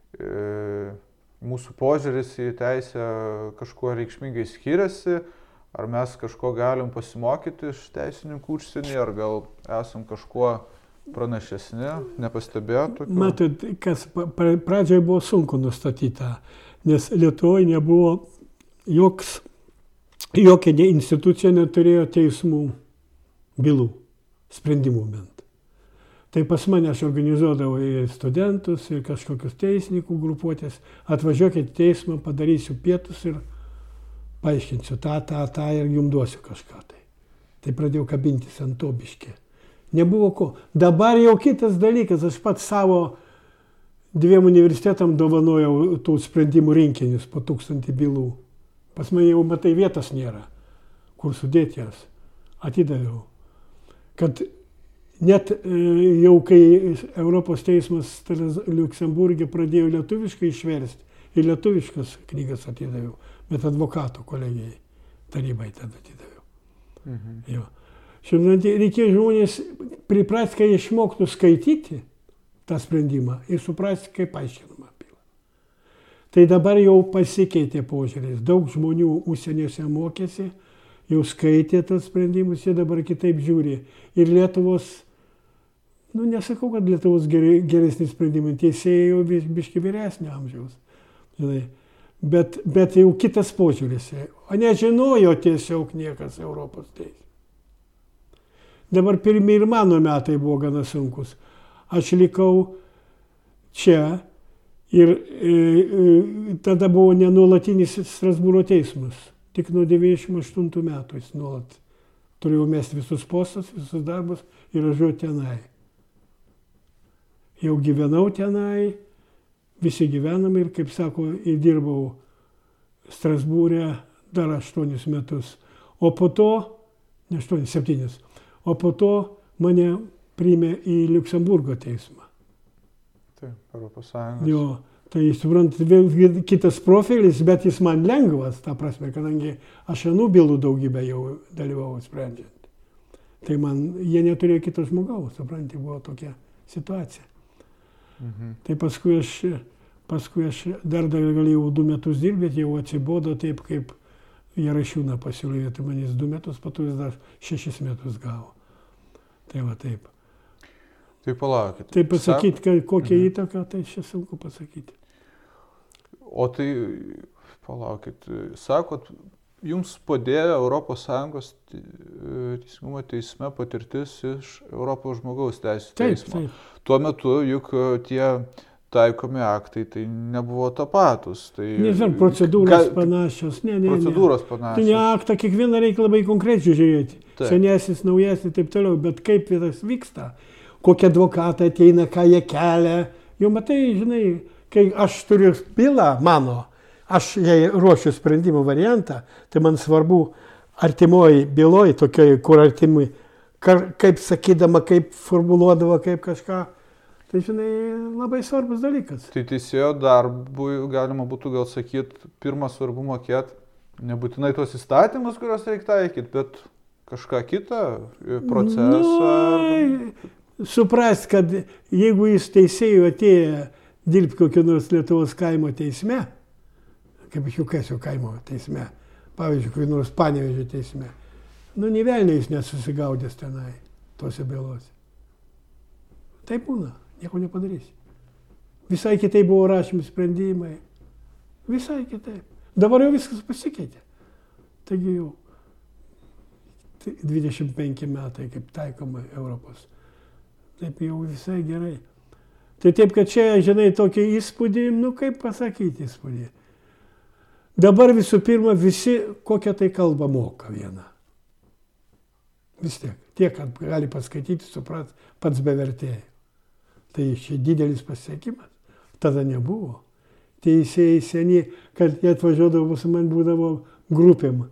mūsų požiūris į teisę kažkuo reikšmingai skiriasi, ar mes kažko galim pasimokyti iš teisininkų užsienyje, ar gal esam kažkuo pranašesni, nepastebėjo tokių? Matot, kas pradžioje buvo sunku nustatyta, nes Lietuvoje nebuvo jokia institucija neturėjo teismų bylų, sprendimų bent. Tai pas mane aš organizuodavau ir studentus, ir kažkokius teisininkų grupuotės. Atvažiuokit į teismą, padarysiu pietus ir paaiškinsiu tą ir jums duosiu kažką. Tai pradėjau kabintis ant to biškį. Nebuvo ko. Dabar jau kitas dalykas. Aš pats savo 2 universitetam dovanojau tų sprendimų rinkinius po 1000 bylų. Pas mane jau, matai, vietos nėra, kur sudėti jas. Atidaviau. Kad net jau kai Europos teismas Liuksemburgė pradėjo lietuviškai išversti, ir lietuviškas knygas atidaviau, bet advokatų kolegijai tarybai tada atidaviau. Jo. Šiandien reikėjo žmonės priprasti, kai išmoktų skaityti tą sprendimą ir suprasti, kaip aiškinama byla. Tai dabar jau pasikeitė požiūris. Daug žmonių užsieniuose mokėsi, jau skaitė tas sprendimus, jie dabar kitaip žiūri. Ir Lietuvos, nesakau, kad Lietuvos geresni sprendimai, teisėjai jau biški vyresnio amžiaus. Bet jau kitas požiūris. O nežinojo tiesiog niekas Europos teisės. Dabar pirmi ir mano metai buvo gana sunkus. Aš likau čia ir tada buvo nenuolatinis Strasbūro teismas. Tik nuo 98 metų jis nuolat turėjau mesti visus postus, visus darbus ir važiuoti tenai. Jau gyvenau tenai, visi gyvename ir, kaip sako, ir dirbau Strasbūre dar 8 metus. O po to, 7, o po to mane priėmė į Liuksemburgo teismą. Taip, Europos Sąjungos. Jo, tai suprantat, vėl kitas profilis, bet jis man lengvas, ta prasme, kadangi aš anų bylų daugybę jau dalyvavau sprendžiant. Tai man, jie neturėjo kito žmogaus, suprantat, buvo tokia situacija. Tai paskui aš dar galėjau 2 metus dirbti, bet jau atsibodo taip, kaip Jarašiūną pasiūlė, tai manęs 2 metus, po to jis dar 6 metus gavo. Tai va taip. Tai palaukit. Tai pasakyti, kokią įtaką, tai čia sunku pasakyti. O tai, palaukit, sakot, jums padėjo Europos Sąjungos teisingumo teisme patirtis iš Europos žmogaus teisų teismo. Taip. Tuo metu juk tie taikomi aktai tai nebuvo tapatus. Tai nežinau, procedūros panašios. Procedūros panašios. Tai ne aktą, kiekvieną reikia labai konkrečiai žiūrėti. Taip. Senesnis, naujesnis, taip toliau. Bet kaip tas vyksta? Kokie advokatai ateina, ką jie kelia. Jau matai, žinai, kai aš turiu bylą mano, aš jai ruošiu sprendimo variantą, tai man svarbu artimoji byloj, tokioj, kur artimui, kaip sakydama, kaip formuluodavo, kaip kažką. Tai, žinai, labai svarbus dalykas. Tai teisėjo darbui galima būtų gal sakyti, pirmą svarbu mokėti nebūtinai tos įstatymus, kuriuos reikia taikyti, bet kažką kitą, procesą. Suprast, kad jeigu jis teisėjų atėjo dirbti kokio nors Lietuvos kaimo teisme, kaip Šiukėsio kaimo teisme, pavyzdžiui, kokio nors Panevėžio teisme, nė velnio jis nesusigaudęs tenai, tose bylose. Taip būna. Nieko nepadarysi. Visai kitaip buvo rašymi sprendimai. Visai kitaip. Dabar jau viskas pasikeitė. Taigi jau 25 metai kaip taikoma Europos. Taip jau visai gerai. Tai taip, kad čia, žinai, tokį įspūdį, kaip pasakyti įspūdį. Dabar visų pirma visi kokią tai kalbą moka vieną. Vis tiek. Tiek, kad gali paskaityti, supras pats be vertėjų. Tai čia didelis pasiekimas. Tada nebuvo. Teisėjai seniai, kad jie atvažiuodavo, su man būdavo grupėm.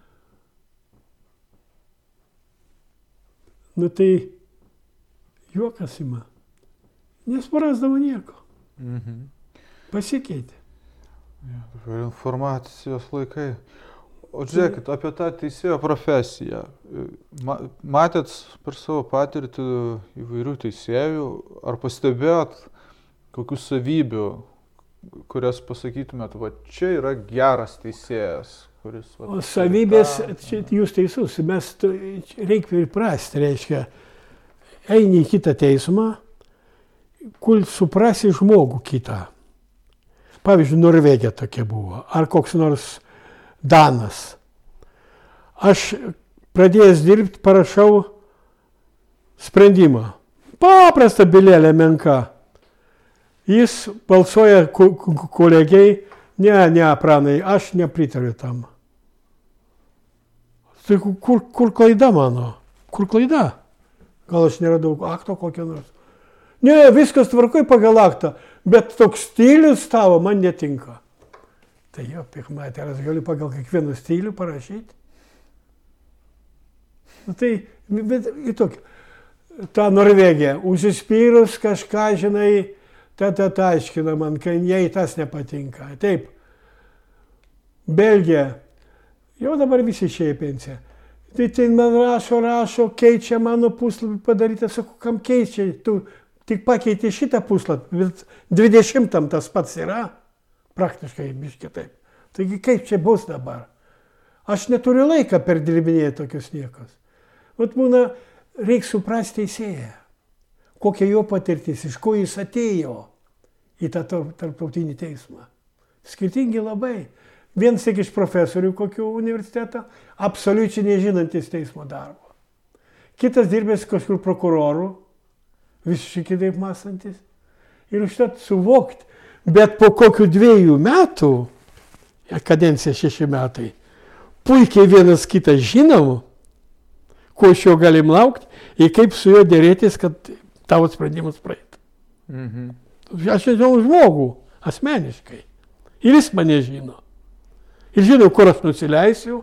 Nu tai juokas ima. Nesuprasdavo nieko. Pasikeitė. Informacijos laikai. O žiūrėkit, apie tą teisėjo profesiją. Matėt per savo patirtį įvairių teisėjų, ar pastebėjot kokių savybių, kurias pasakytumėt, va čia yra geras teisėjas, kuris... Va, o savybės, čia jūs teisus, mes reikia priprasti, reiškia, eini į kitą teismą, kur suprasi žmogų kitą. Pavyzdžiui, Norvegija tokia buvo, ar koks nors Danas. Aš pradėjęs dirbti, parašau sprendimą. Paprasta bylėlė menka. Jis balsuoja kolegiai, ne, pranai, aš nepritariu tam. Tai kur klaida mano? Kur klaida? Gal aš neradau akto kokio nors? Ne, viskas tvarkoj pagal aktą, bet toks stilius tavo man netinka. Tai jo, pirmąjį, aš galiu pagal kiekvieną stilių parašyti. Nu, tai, bet į tokį. Ta Norvegija, užsispyrus kažką, žinai, ta aiškina man, kad jai tas nepatinka. Taip. Belgija, jau dabar visi išėjo į pensiją. Tai ten man rašo, keičia mano puslapį padarytą, sakau, kam keičia, tu tik pakeitė šitą puslapį, bet 20 tas pats yra. Praktiškai biškai taip. Taigi kaip čia bus dabar? Aš neturiu laiką perdirbinėti tokius niekus. Vat būna, reikia suprasti teisėją. Kokia jo patirtis, iš ko jis atėjo į tą tarptautinį teismą. Skirtingi labai. Vienas tik iš profesorių kokio universiteto, absoliučiai nežinantis teismo darbo. Kitas dirbęs kažkur prokuroru, visiškai kitaip mąstantis. Ir užtat suvokti. Bet po kokių 2 metų, kadencija 6 metai, puikiai vienas kitą žinom, ko iš jo galim laukti ir kaip su juo dėrėtis, kad tavo sprendimas praeitų. Aš žinau žmogų asmeniškai. Ir jis mane žino. Ir žinau, kur aš nusileisiu.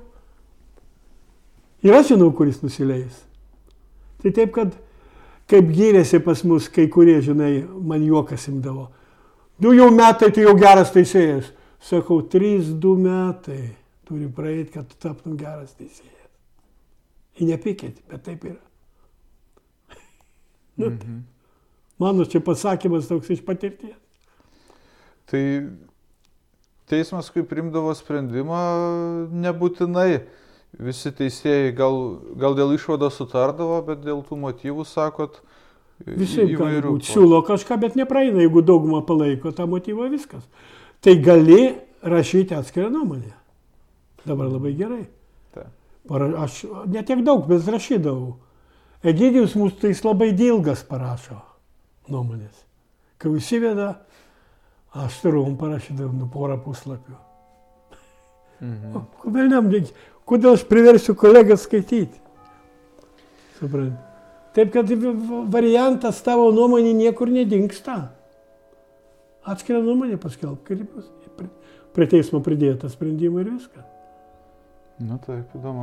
Ir aš žinau, kur jis nusileis. Tai taip, kad kaip gyrėsi pas mus, kai kurie, žinai, man juokas imdavo. 2 metai, tai jau geras teisėjas. Sakau, 3-2 metai turi praeiti, kad tu taptum geras teisėjas. Ir nepykėti, bet taip yra. Nu, mano čia pasakymas toks iš patirties. Tai teismas, kai priimdavo sprendimą, nebūtinai visi teisėjai gal dėl išvados sutardavo, bet dėl tų motyvų, sakot, Visi gali būti, siūlo kažką, bet nepraeina, jeigu daugumą palaiko tą motyvą, viskas. Tai gali rašyti atskirą nuomonę. Dabar labai gerai. Aš ne tiek daug, bet rašydavau. Egidijus mūsų tai jis labai ilgas parašo nuomonės. Kai užsiveda, aš turum parašydavau porą puslapių. Kodėl aš priversiu kolegą skaityti? Suprantu. Taip, kad variantas tavo nuomonė niekur nedingsta. Atskirą nuomonę paskelbk ir prie teismo pridėtą sprendimą ir viską. Na taip, įdomu.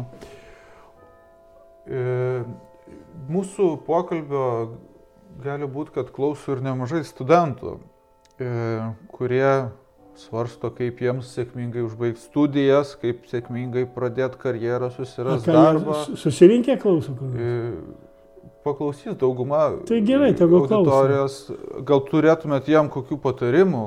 Mūsų pokalbio gali būti, kad klauso ir nemažai studentų, kurie svarsto, kaip jiems sėkmingai užbaigti studijas, kaip sėkmingai pradėti karjerą, susirasti darbą. Susirinkę klauso? Paklausys dauguma tai gerai, auditorijos. Gal turėtumėt jam kokių patarimų?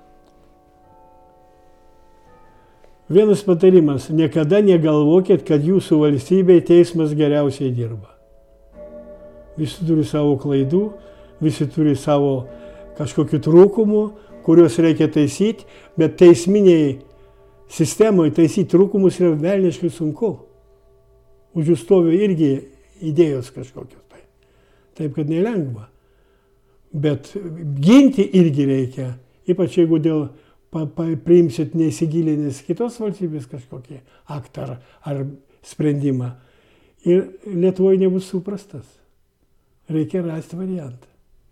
Vienas patarimas. Niekada negalvokit, kad jūsų valstybėje teismas geriausiai dirba. Visi turi savo klaidų, visi turi savo kažkokių trūkumų, kuriuos reikia taisyti, bet teisminiai sistemoje taisyti trūkumus yra velniškai sunku. Už jų stovi irgi idėjos kažkokios. Taip, kad nelengva. Bet ginti irgi reikia, ypač jeigu dėl priimsit neįsigilinęs kitos valstybės kažkokį aktą ar sprendimą. ir Lietuvoje nebus suprastas. Reikia rasti variantą.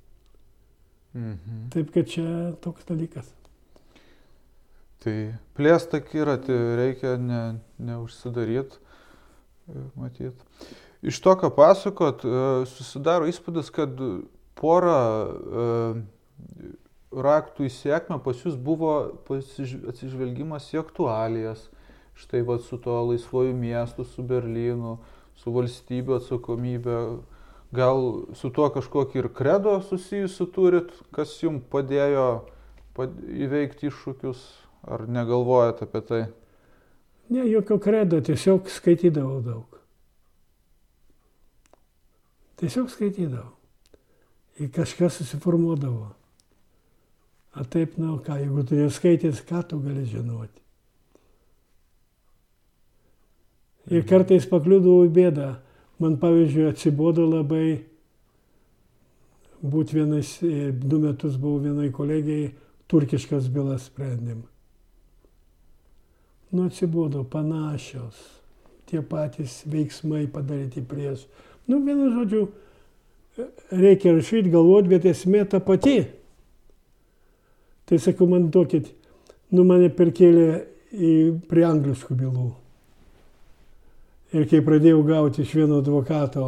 Taip, kad čia toks dalykas. Tai plėst akiratį reikia neužsidaryti, matyt. Iš to, ką pasakot, susidaro įspūdis, kad pora raktų į sėkmę pas jūs buvo atsižvelgimas į aktualijas. Štai su to laisvuoju miestu, su Berlynu, su valstybių atsakomybė. Gal su tuo kažkokį ir kredo susijusiu turit, kas jums padėjo įveikti iššūkius, ar negalvojat apie tai? Ne, jokio kredo, tiesiog skaitydavau daug. Tiesiog skaitydavau. Ir kažkas susiformuodavo. A taip, ką, jeigu tu neskaitys, ką tu gali žinoti. Ir kartais pakliūdavau į bėdą. Man, pavyzdžiui, atsibodo labai būti 2 metus buvau vienai kolegijai, turkiškas bylas sprendėm. Atsibodo panašios, tie patys veiksmai padaryti prieš. Vienu žodžiu, reikia rašyti, galvoti, bet esmė ta pati. Tai sakau, man duokit, mane perkėlė prie angliškų bylų. Ir kai pradėjau gauti iš vieno advokato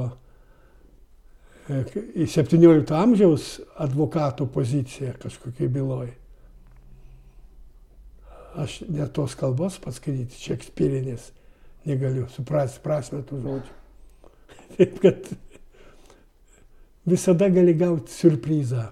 į 17 amžiaus advokato poziciją kažkokiai byloj, aš net tos kalbos paskaityti, šekspyrinės, negaliu suprasti prasmę tų žodžių. Taip, kad visada gali gauti siurprizą.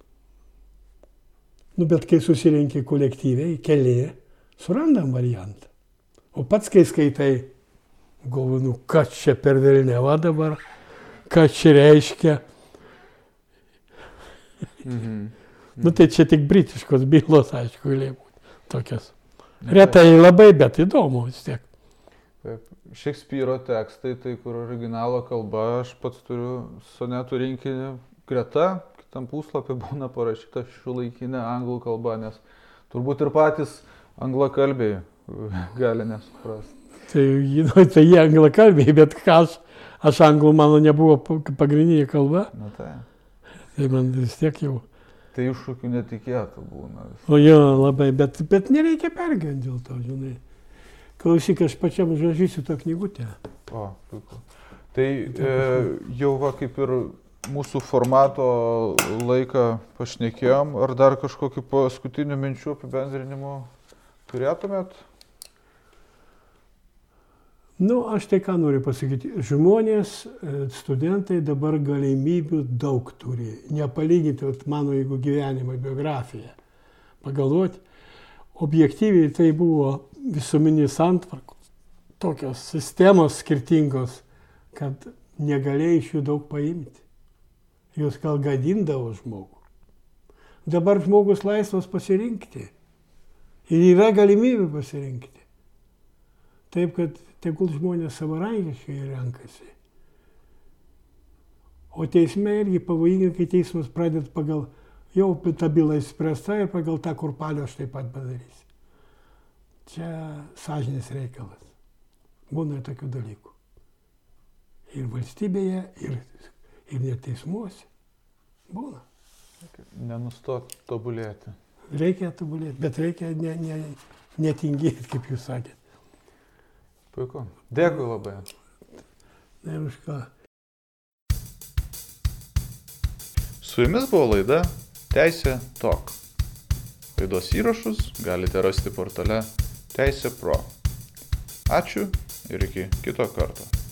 Bet kai susirenki kolektyviai, keli, surandam variantą. O pats, kai skaitai, galvoju, kas čia per velniava dabar, kas čia reiškia. Tai čia tik britiškos bylos, aišku, galėjo būti tokias. Retai labai, bet įdomu vis tiek. Šekspyro tekstai, tai kur originalo kalba, aš pats turiu sonetų rinkinį greta, kitam puslapį būna parašyta šiuolaikinė anglų kalba, nes turbūt ir patys anglakalbiai gali nesuprasti. Tai jie anglakalbiai, bet aš anglų mano nebuvo pagrindinė kalba. Tai man vis tiek jau. Tai iššūkių netikėtų būna. O jo, labai, bet nereikia pergyventi dėl to, žinai. Klausyk, aš pačiam užrašysiu tą knygutę. O, puiku. Tai jau kaip ir mūsų formato laiką pašnekėjom, ar dar kažkokių paskutinių minčių apibendrinimų turėtumėt? Aš tai ką noriu pasakyti. Žmonės, studentai dabar galimybių daug turi. Nepalyginti mano, jeigu gyvenimą, biografiją. Pagalvoti, objektyviai tai buvo visuomenės santvarkos. Tokios sistemos skirtingos, kad negalėjai iš jų daug paimti. Jos gal gadindavo žmogų. Dabar žmogus laisvas pasirinkti. Ir yra galimybė pasirinkti. Taip, kad tegul žmonės savarankiškai renkasi. O teisme irgi pavojinga, kai teismas pradeda pagal, jau ta byla išspręsta ir pagal tą kurpalį aš taip pat padarysiu. Čia sąžinės reikalas. Būna tokių dalykų. Ir valstybėje, ir net teismuose. Būna. Nenustot tobulėti. Reikia tobulėti, bet reikia netingėti, kaip jūs sakėte. Puiku. Dėkui labai. Ne už ką. Su jumis buvo laida Teisė Talk. Laidos įrašus galite rasti portale Teisė Pro. Ačiū ir iki kito karto.